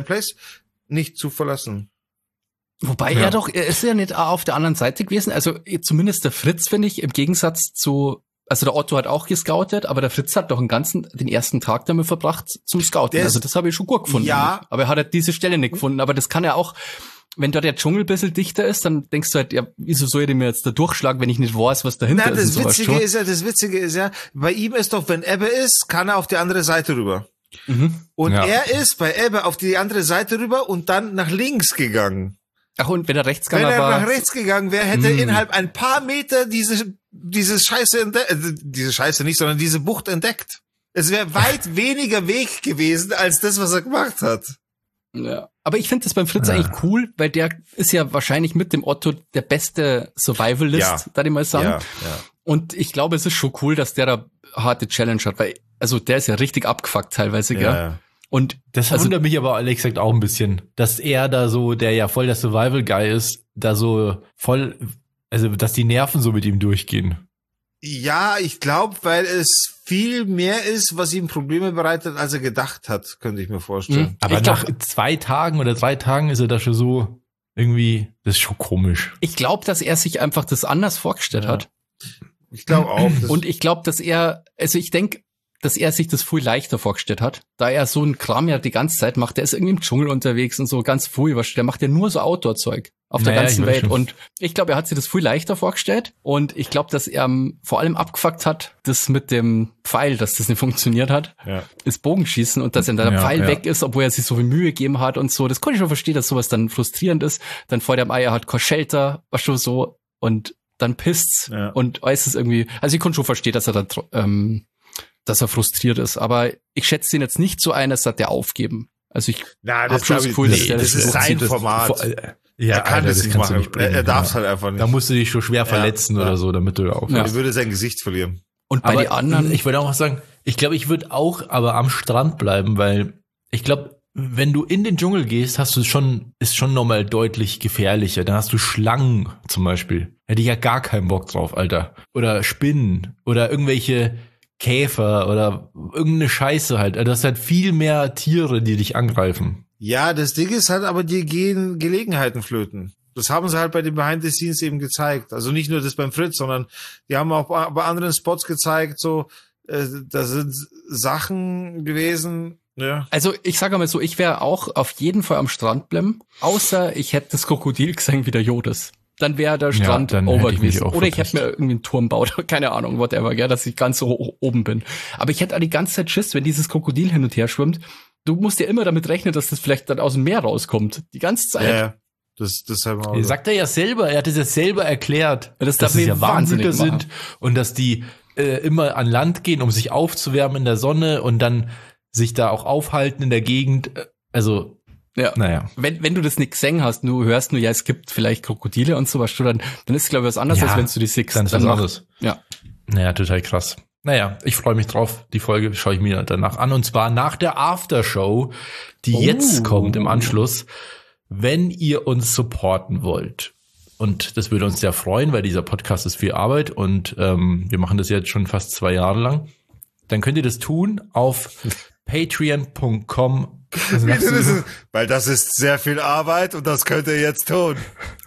Wobei er ist ja nicht auf der anderen Seite gewesen. Also zumindest der Fritz, finde ich, im Gegensatz zu, also der Otto hat auch gescoutet, aber der Fritz hat doch den ersten Tag damit verbracht zum Scouten. Also das habe ich schon gut gefunden. Ja. Aber er hat halt diese Stelle nicht gefunden. Aber das kann ja auch, wenn da der Dschungel ein bisschen dichter ist, dann denkst du halt, ja, wieso soll ich mir jetzt da durchschlagen, wenn ich nicht weiß, was dahinter Nein, ist? das Witzige ist ja, bei ihm ist doch, wenn Ebbe ist, kann er auf die andere Seite rüber. Und er ist bei Ebbe auf die andere Seite rüber und dann nach links gegangen. Ach, und wenn er rechts Wenn gegangen er war. nach rechts gegangen wäre, hätte er innerhalb ein paar Meter diese Bucht entdeckt. Es wäre weit weniger Weg gewesen, als das, was er gemacht hat. Ja. Aber ich finde das beim Fritz eigentlich cool, weil der ist ja wahrscheinlich mit dem Otto der beste Survivalist, da ich mal sagen. Ja. Und ich glaube, es ist schon cool, dass der da harte Challenge hat, weil, also der ist ja richtig abgefuckt teilweise, gell? Ja. Und Das wundert mich aber ehrlich gesagt auch ein bisschen, dass er da so, der ja voll der Survival-Guy ist, da so voll, also dass die Nerven so mit ihm durchgehen. Ja, ich glaube, weil es viel mehr ist, was ihm Probleme bereitet, als er gedacht hat, könnte ich mir vorstellen. Aber Ich nach glaub- 2 Tagen oder 3 Tagen ist er da schon so irgendwie, das ist schon komisch. ich glaube, dass er sich einfach das anders vorgestellt hat. Ich glaube auch. Und ich glaube, dass ich denke, dass er sich das viel leichter vorgestellt hat, da er so einen Kram ja die ganze Zeit macht. Der ist irgendwie im Dschungel unterwegs und so ganz viel, der macht ja nur so Outdoor-Zeug auf der ganzen ich weiß Welt. schon. Und ich glaube, er hat sich das viel leichter vorgestellt. Und ich glaube, dass er vor allem abgefuckt hat, das mit dem Pfeil, dass das nicht funktioniert hat, ist Bogenschießen und dass dann der Pfeil weg ist, obwohl er sich so viel Mühe gegeben hat und so. Das konnte ich schon verstehen, dass sowas dann frustrierend ist. Dann vor dem Eier hat kein Shelter, war schon so, und dann pisst's und äußerst irgendwie, also ich konnte schon verstehen, dass er dann, dass er frustriert ist, aber ich schätze ihn jetzt nicht so ein, als hat der aufgeben. Also ich hab schon das Gefühl, dass der das ist sein durchzieht. Format. Ja, Er kann das nicht kannst du machen. bringen. Er darf es halt einfach nicht. Da musst du dich schon schwer verletzen Ja. oder so, damit du da aufhörst. Er würde sein Gesicht verlieren. Und bei den anderen, ich würde auch sagen, ich glaube, ich würde auch aber am Strand bleiben, weil ich glaube, wenn du in den Dschungel gehst, ist schon nochmal deutlich gefährlicher. Dann hast du Schlangen zum Beispiel. Hätte ich ja gar keinen Bock drauf, Alter. Oder Spinnen oder irgendwelche Käfer oder irgendeine Scheiße halt. Also das ist halt viel mehr Tiere, die dich angreifen. Ja, das Ding ist halt, aber dir gehen Gelegenheiten flöten. Das haben sie halt bei den Behind the Scenes eben gezeigt. Also nicht nur das beim Fritz, sondern die haben auch bei anderen Spots gezeigt, so, da sind Sachen gewesen, ja. also ich sage mal so, ich wäre auch auf jeden Fall am Strand bleiben, außer ich hätte das Krokodil gesehen wie der Jodas. Dann wäre der Strand dann over hätte ich mich gewesen. auch Oder ich hätte verpisst. mir irgendwie einen Turm baut, keine Ahnung, whatever, gell, dass ich ganz so oben bin. Aber ich hätte auch die ganze Zeit Schiss, wenn dieses Krokodil hin und her schwimmt. Du musst ja immer damit rechnen, dass das vielleicht dann aus dem Meer rauskommt. Die ganze Zeit. Ja, das haben wir auch. Sagt er ja selber, er hat es ja selber erklärt, Das dass darf es ja mich wahnsinnig Warmblüter machen. sind und dass die immer an Land gehen, um sich aufzuwärmen in der Sonne und dann sich da auch aufhalten in der Gegend. Also, Ja. naja. Wenn du das nicht gesehen hast, du hörst nur, ja, es gibt vielleicht Krokodile und so, was dann ist es, glaube ich, was anderes, Ja, als wenn du die siehst. Dann ist was anderes. Ja. Naja, total krass. Naja, ich freue mich drauf. Die Folge schaue ich mir danach an. Und zwar nach der Aftershow, die jetzt kommt im Anschluss, wenn ihr uns supporten wollt. Und das würde uns sehr freuen, weil dieser Podcast ist viel Arbeit und wir machen das jetzt schon fast 2 Jahre lang. Dann könnt ihr das tun auf patreon.com. Weil das ist sehr viel Arbeit und das könnt ihr jetzt tun.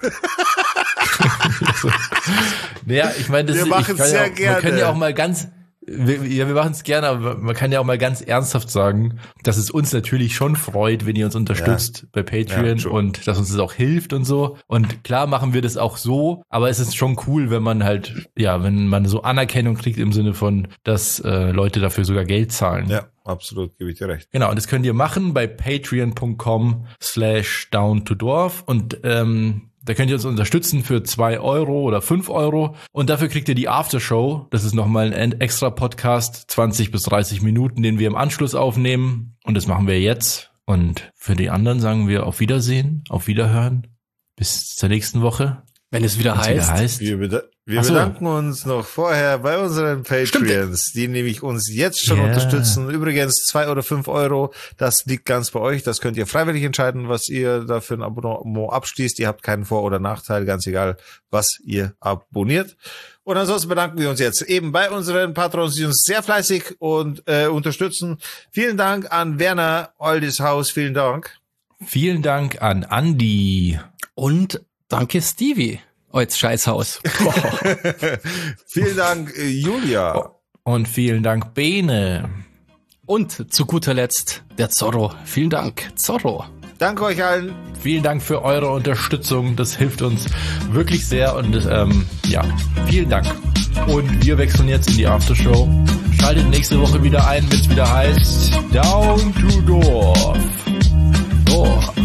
Naja, ich meine, Wir machen's sehr gerne. Man kann ja auch mal wir machen es gerne, aber man kann ja auch mal ganz ernsthaft sagen, dass es uns natürlich schon freut, wenn ihr uns unterstützt bei Patreon schon. und dass uns das auch hilft und so. Und klar machen wir das auch so, aber es ist schon cool, wenn man halt, ja, wenn man so Anerkennung kriegt im Sinne von, dass Leute dafür sogar Geld zahlen. Ja, absolut, gebe ich dir recht. Genau, und das könnt ihr machen bei patreon.com/downtodorf und Da könnt ihr uns unterstützen für 2 Euro oder 5 Euro. Und dafür kriegt ihr die Aftershow. Das ist nochmal ein extra Podcast, 20 bis 30 Minuten, den wir im Anschluss aufnehmen. Und das machen wir jetzt. Und für die anderen sagen wir auf Wiedersehen, auf Wiederhören. Bis zur nächsten Woche. Wenn es wieder heißt. Wir bedanken uns noch vorher bei unseren Patreons, die nämlich uns jetzt schon unterstützen. Übrigens 2 oder 5 Euro, das liegt ganz bei euch. Das könnt ihr freiwillig entscheiden, was ihr da für ein Abonnement abschließt. Ihr habt keinen Vor- oder Nachteil, ganz egal, was ihr abonniert. Und ansonsten bedanken wir uns jetzt eben bei unseren Patrons, die uns sehr fleißig und unterstützen. Vielen Dank an Werner Oldishaus, vielen Dank. Vielen Dank an Andi. Und danke Stevie. Als Scheißhaus. Vielen Dank, Julia. Und vielen Dank, Bene. Und zu guter Letzt der Zorro. Vielen Dank, Zorro. Danke euch allen. Vielen Dank für eure Unterstützung. Das hilft uns wirklich sehr. Und vielen Dank. Und wir wechseln jetzt in die Aftershow. Schaltet nächste Woche wieder ein, wenn es wieder heißt Down to Dorf. Dorf.